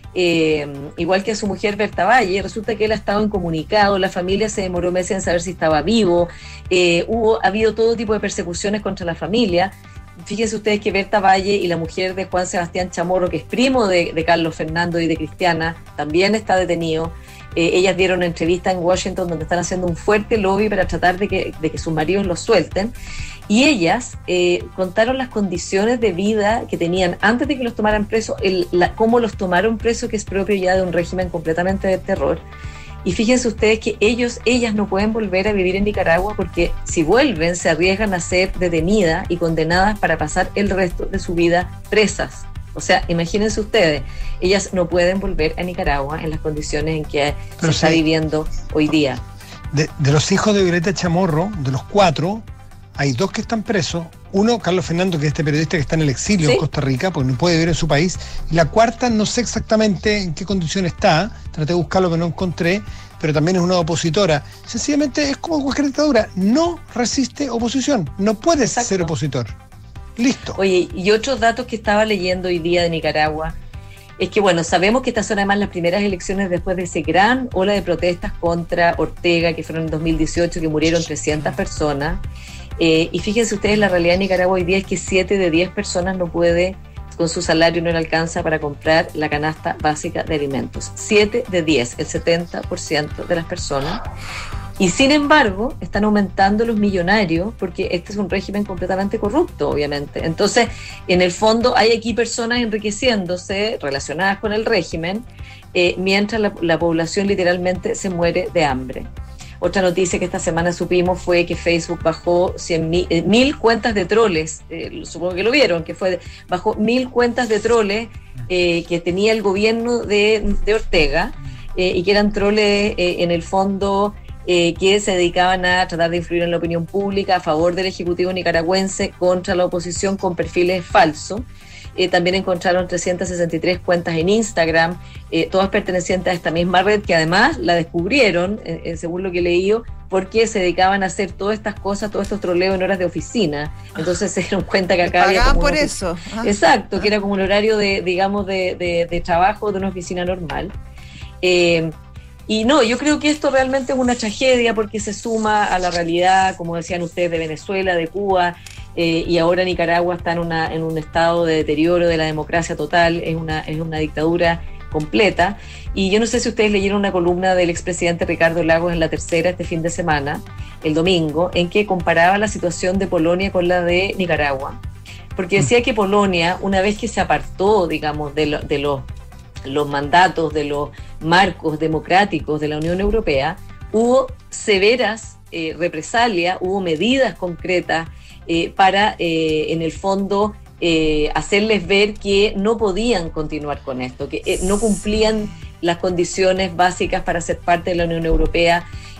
eh, igual que a su mujer Berta Valle, resulta que él ha estado incomunicado, la familia se demoró meses en saber si estaba vivo, eh, hubo, ha habido todo tipo de persecuciones contra la familia. Fíjense ustedes que Berta Valle y la mujer de Juan Sebastián Chamorro, que es primo de, de Carlos Fernando y de Cristiana, también está detenido. Eh, ellas dieron una entrevista en Washington donde están haciendo un fuerte lobby para tratar de que, de que sus maridos los suelten. Y ellas eh, contaron las condiciones de vida que tenían antes de que los tomaran presos, el, la, cómo los tomaron presos, que es propio ya de un régimen completamente de terror. Y fíjense ustedes que ellos, ellas no pueden volver a vivir en Nicaragua, porque si vuelven se arriesgan a ser detenidas y condenadas para pasar el resto de su vida presas. O sea, imagínense ustedes, ellas no pueden volver a Nicaragua en las condiciones en que Pero se sí. está viviendo hoy día. De, de los hijos de Violeta Chamorro, de los cuatro, hay dos que están presos. Uno, Carlos Fernando, que es este periodista que está en el exilio ¿Sí? en Costa Rica, porque no puede vivir en su país. Y la cuarta, no sé exactamente en qué condición está, traté de buscarlo pero no encontré, pero también es una opositora. Sencillamente es como cualquier dictadura, no resiste oposición, no puedes Exacto. ser opositor. Listo. Oye, y otros datos que estaba leyendo hoy día de Nicaragua es que, bueno, sabemos que estas son además las primeras elecciones después de ese gran ola de protestas contra Ortega, que fueron en dos mil dieciocho, que murieron trescientas personas. Eh, y fíjense ustedes, la realidad de Nicaragua hoy día es que siete de diez personas no puede, con su salario no le alcanza para comprar la canasta básica de alimentos. siete de diez, el setenta por ciento de las personas. Y sin embargo, están aumentando los millonarios, porque este es un régimen completamente corrupto, obviamente. Entonces, en el fondo, hay aquí personas enriqueciéndose relacionadas con el régimen, eh, mientras la, la población literalmente se muere de hambre. Otra noticia que esta semana supimos fue que Facebook bajó cien mil, eh, mil cuentas de troles, eh, supongo que lo vieron, que fue bajó mil cuentas de troles eh, que tenía el gobierno de, de Ortega, eh, y que eran troles eh, en el fondo... Eh, que se dedicaban a tratar de influir en la opinión pública a favor del Ejecutivo nicaragüense contra la oposición con perfiles falsos. Eh, también encontraron trescientas sesenta y tres cuentas en Instagram, eh, todas pertenecientes a esta misma red, que además la descubrieron, eh, según lo que he leído, porque se dedicaban a hacer todas estas cosas, todos estos troleos en horas de oficina. Entonces se dieron cuenta que acá había pagaban como por una... eso. Ah. Exacto, que era como un horario de, digamos, de, de, de trabajo de una oficina normal. Eh, Y no, yo creo que esto realmente es una tragedia, porque se suma a la realidad, como decían ustedes, de Venezuela, de Cuba, eh, y ahora Nicaragua está en, una, en un estado de deterioro de la democracia total, es una, es una dictadura completa. Y yo no sé si ustedes leyeron una columna del expresidente Ricardo Lagos en La Tercera este fin de semana, el domingo, en que comparaba la situación de Polonia con la de Nicaragua, porque decía que Polonia, una vez que se apartó, digamos, de, lo, de los los mandatos, de los marcos democráticos de la Unión Europea, hubo severas eh, represalias, hubo medidas concretas eh, para, eh, en el fondo, eh, hacerles ver que no podían continuar con esto, que eh, no cumplían las condiciones básicas para ser parte de la Unión Europea.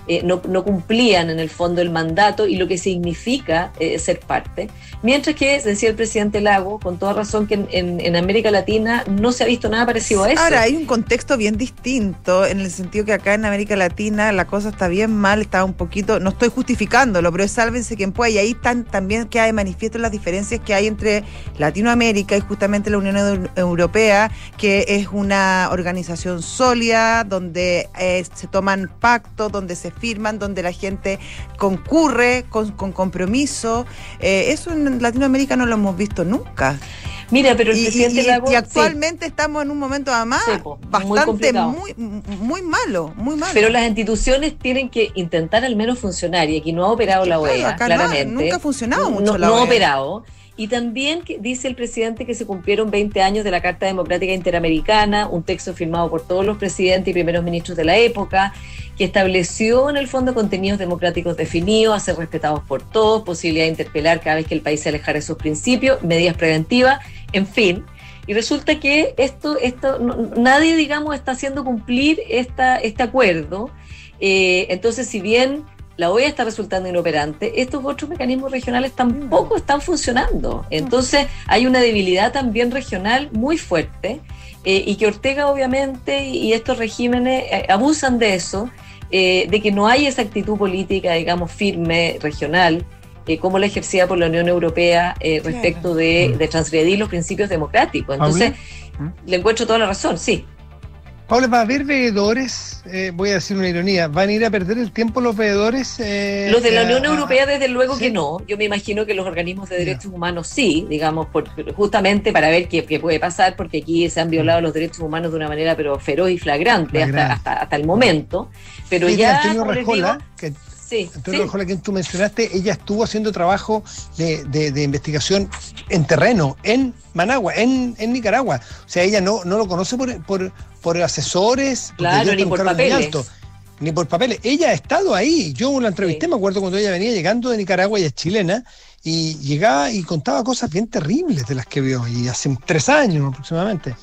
eh, no, no cumplían en el fondo el mandato y lo que significa eh, ser parte. Mientras que, decía el presidente Lago, con toda razón, que en, en, en América Latina no se ha visto nada parecido a eso. Ahora, hay un contexto bien distinto, en el sentido que acá en América Latina la cosa está bien mal, está un poquito, no estoy justificándolo, pero es sálvense quien pueda, y ahí están, también queda de manifiesto las diferencias que hay entre Latinoamérica y justamente la Unión Europea, que es una organización sólida, donde eh, se toman pactos, donde se firman, donde la gente concurre con, con compromiso. Eh, eso en Latinoamérica no lo hemos visto nunca. Mira, pero el y, presidente y, Lago, y actualmente sí. estamos en un momento además sí, po, bastante muy, muy, muy malo, muy malo. Pero las instituciones tienen que intentar al menos funcionar, y aquí no ha operado la O E A, claro, claramente. No, nunca ha funcionado mucho no, la no O E A. No ha operado. Y también que dice el presidente que se cumplieron veinte años de la Carta Democrática Interamericana, un texto firmado por todos los presidentes y primeros ministros de la época, que estableció en el fondo contenidos democráticos definidos, a ser respetados por todos, posibilidad de interpelar cada vez que el país se alejara de sus principios, medidas preventivas, en fin. Y resulta que esto, esto no, nadie, digamos, está haciendo cumplir esta, este acuerdo. Eh, entonces, si bien la O E A está resultando inoperante, estos otros mecanismos regionales tampoco están funcionando. Entonces hay una debilidad también regional muy fuerte, eh, y que Ortega obviamente y estos regímenes eh, abusan de eso, eh, de que no hay esa actitud política, digamos, firme, regional, eh, como la ejercida por la Unión Europea eh, respecto claro. de, de transgredir los principios democráticos. Entonces, ¿Ah, le encuentro toda la razón, sí. Paula, ¿va a haber veedores? Eh, voy a decir una ironía. ¿Van a ir a perder el tiempo los veedores? Eh, los de la Unión a, Europea, desde luego ¿sí? que no. Yo me imagino que los organismos de derechos yeah. humanos sí, digamos, por, justamente para ver qué, qué puede pasar, porque aquí se han violado los derechos humanos de una manera pero feroz y flagrante, flagrante. Hasta, hasta, hasta el momento. Pero sí, ya, Antonio Rejola, que Sí, Antonio sí. Rejola, quien tú mencionaste, ella estuvo haciendo trabajo de, de, de investigación en terreno, en Managua, en, en Nicaragua. O sea, ella no, no lo conoce por, por, por asesores, claro, ni por papeles. Alto, ni por papeles. Ella ha estado ahí. Yo la entrevisté, sí. me acuerdo cuando ella venía llegando de Nicaragua, ella es chilena, y llegaba y contaba cosas bien terribles de las que vio, y hace tres años aproximadamente.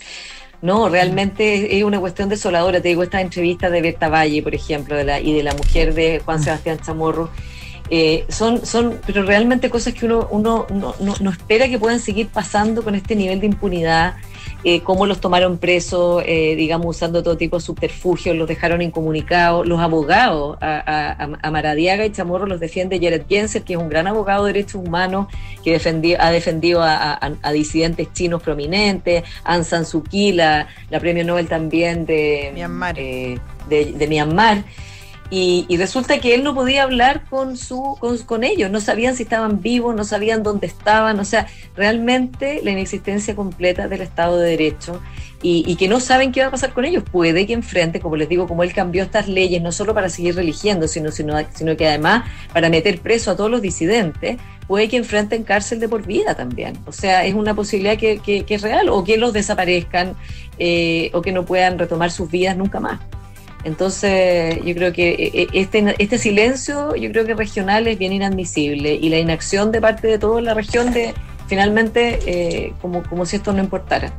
No, realmente es una cuestión desoladora. Te digo, estas entrevistas de Berta Valle, por ejemplo, de la, y de la mujer de Juan Sebastián Chamorro, eh, son, son, pero realmente cosas que uno, uno no, no, no espera que puedan seguir pasando con este nivel de impunidad. Eh, cómo los tomaron presos, eh, digamos, usando todo tipo de subterfugios, los dejaron incomunicados. Los abogados, a, a, a Maradiaga y Chamorro los defiende Jared Genser, que es un gran abogado de derechos humanos, que defendió, ha defendido a, a, a disidentes chinos prominentes, Aung San Suu Kyi, la, la premio Nobel también de Myanmar. Eh, de, de Myanmar. Y, y resulta que él no podía hablar con su con, con ellos, no sabían si estaban vivos, no sabían dónde estaban, o sea, realmente la inexistencia completa del Estado de Derecho, y, y que no saben qué va a pasar con ellos. Puede que enfrente, como les digo, como él cambió estas leyes, no solo para seguir religiendo, sino, sino, sino que además para meter preso a todos los disidentes, puede que enfrenten cárcel de por vida también. O sea, es una posibilidad que, que, que es real, o que los desaparezcan, eh, o que no puedan retomar sus vidas nunca más. Entonces yo creo que este, este silencio, yo creo que regional, es bien inadmisible, y la inacción de parte de toda la región de finalmente eh, como, como si esto no importara.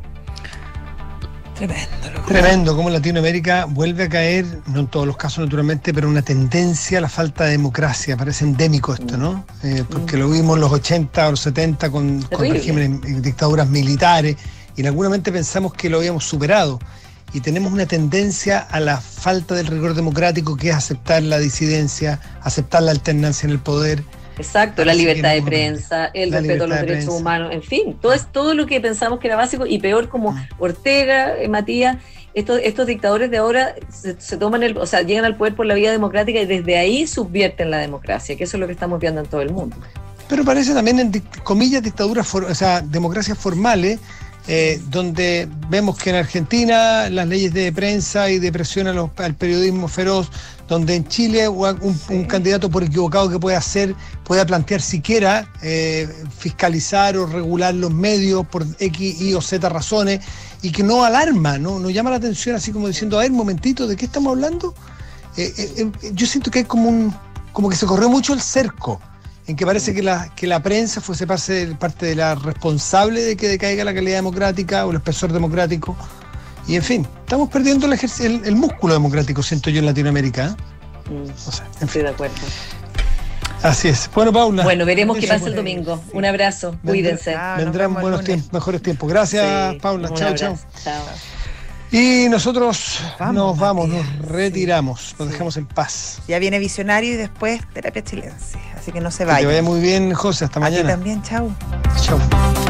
Tremendo. Tremendo, como Latinoamérica vuelve a caer, no en todos los casos naturalmente, pero una tendencia a la falta de democracia. Parece endémico esto, ¿no? Eh, porque mm. lo vimos en los ochenta o los setenta con, con regímenes, dictaduras militares, y en alguna mente pensamos que lo habíamos superado. Y tenemos una tendencia a la falta del rigor democrático, que es aceptar la disidencia, aceptar la alternancia en el poder. Exacto, la libertad de prensa, el respeto a los derechos humanos, en fin, todo es todo lo que pensamos que era básico, y peor, como Ortega, eh, Matías, estos, estos dictadores de ahora se, se toman el, o sea, llegan al poder por la vía democrática, y desde ahí subvierten la democracia, que eso es lo que estamos viendo en todo el mundo. Pero parece también en comillas dictaduras, for, o sea, democracias formales, Eh, donde vemos que en Argentina las leyes de prensa y de presión a los, al periodismo feroz, donde en Chile un, sí. un candidato por equivocado que pueda hacer, pueda plantear siquiera eh, fiscalizar o regular los medios por X, Y o Z razones, y que no alarma, no, no llama la atención, así como diciendo, a ver, un momentito, ¿de qué estamos hablando? Eh, eh, yo siento que hay como un, como que se corrió mucho el cerco, en que parece que la, que la prensa fuese parte, parte de la responsable de que decaiga la calidad democrática o el espesor democrático. Y en fin, estamos perdiendo el, el, el músculo democrático, siento yo, en Latinoamérica. ¿eh? Mm, No sé, en estoy fin. de acuerdo. Así es. Bueno, Paula. Bueno, veremos qué eso, pasa el domingo. Un abrazo, cuídense. Vendrán, vendrán buenos tiempos, mejores tiempos. Gracias, Sí, Paula. un Chao, chao. abrazo. Chao. Y nosotros Vamos, nos vamos, Matías. nos retiramos, nos dejamos en paz. Ya viene Visionario y después Terapia Chilense. Así que no se Que te vayan. vaya muy bien, José. Hasta A ti mañana. también, chau. Chao.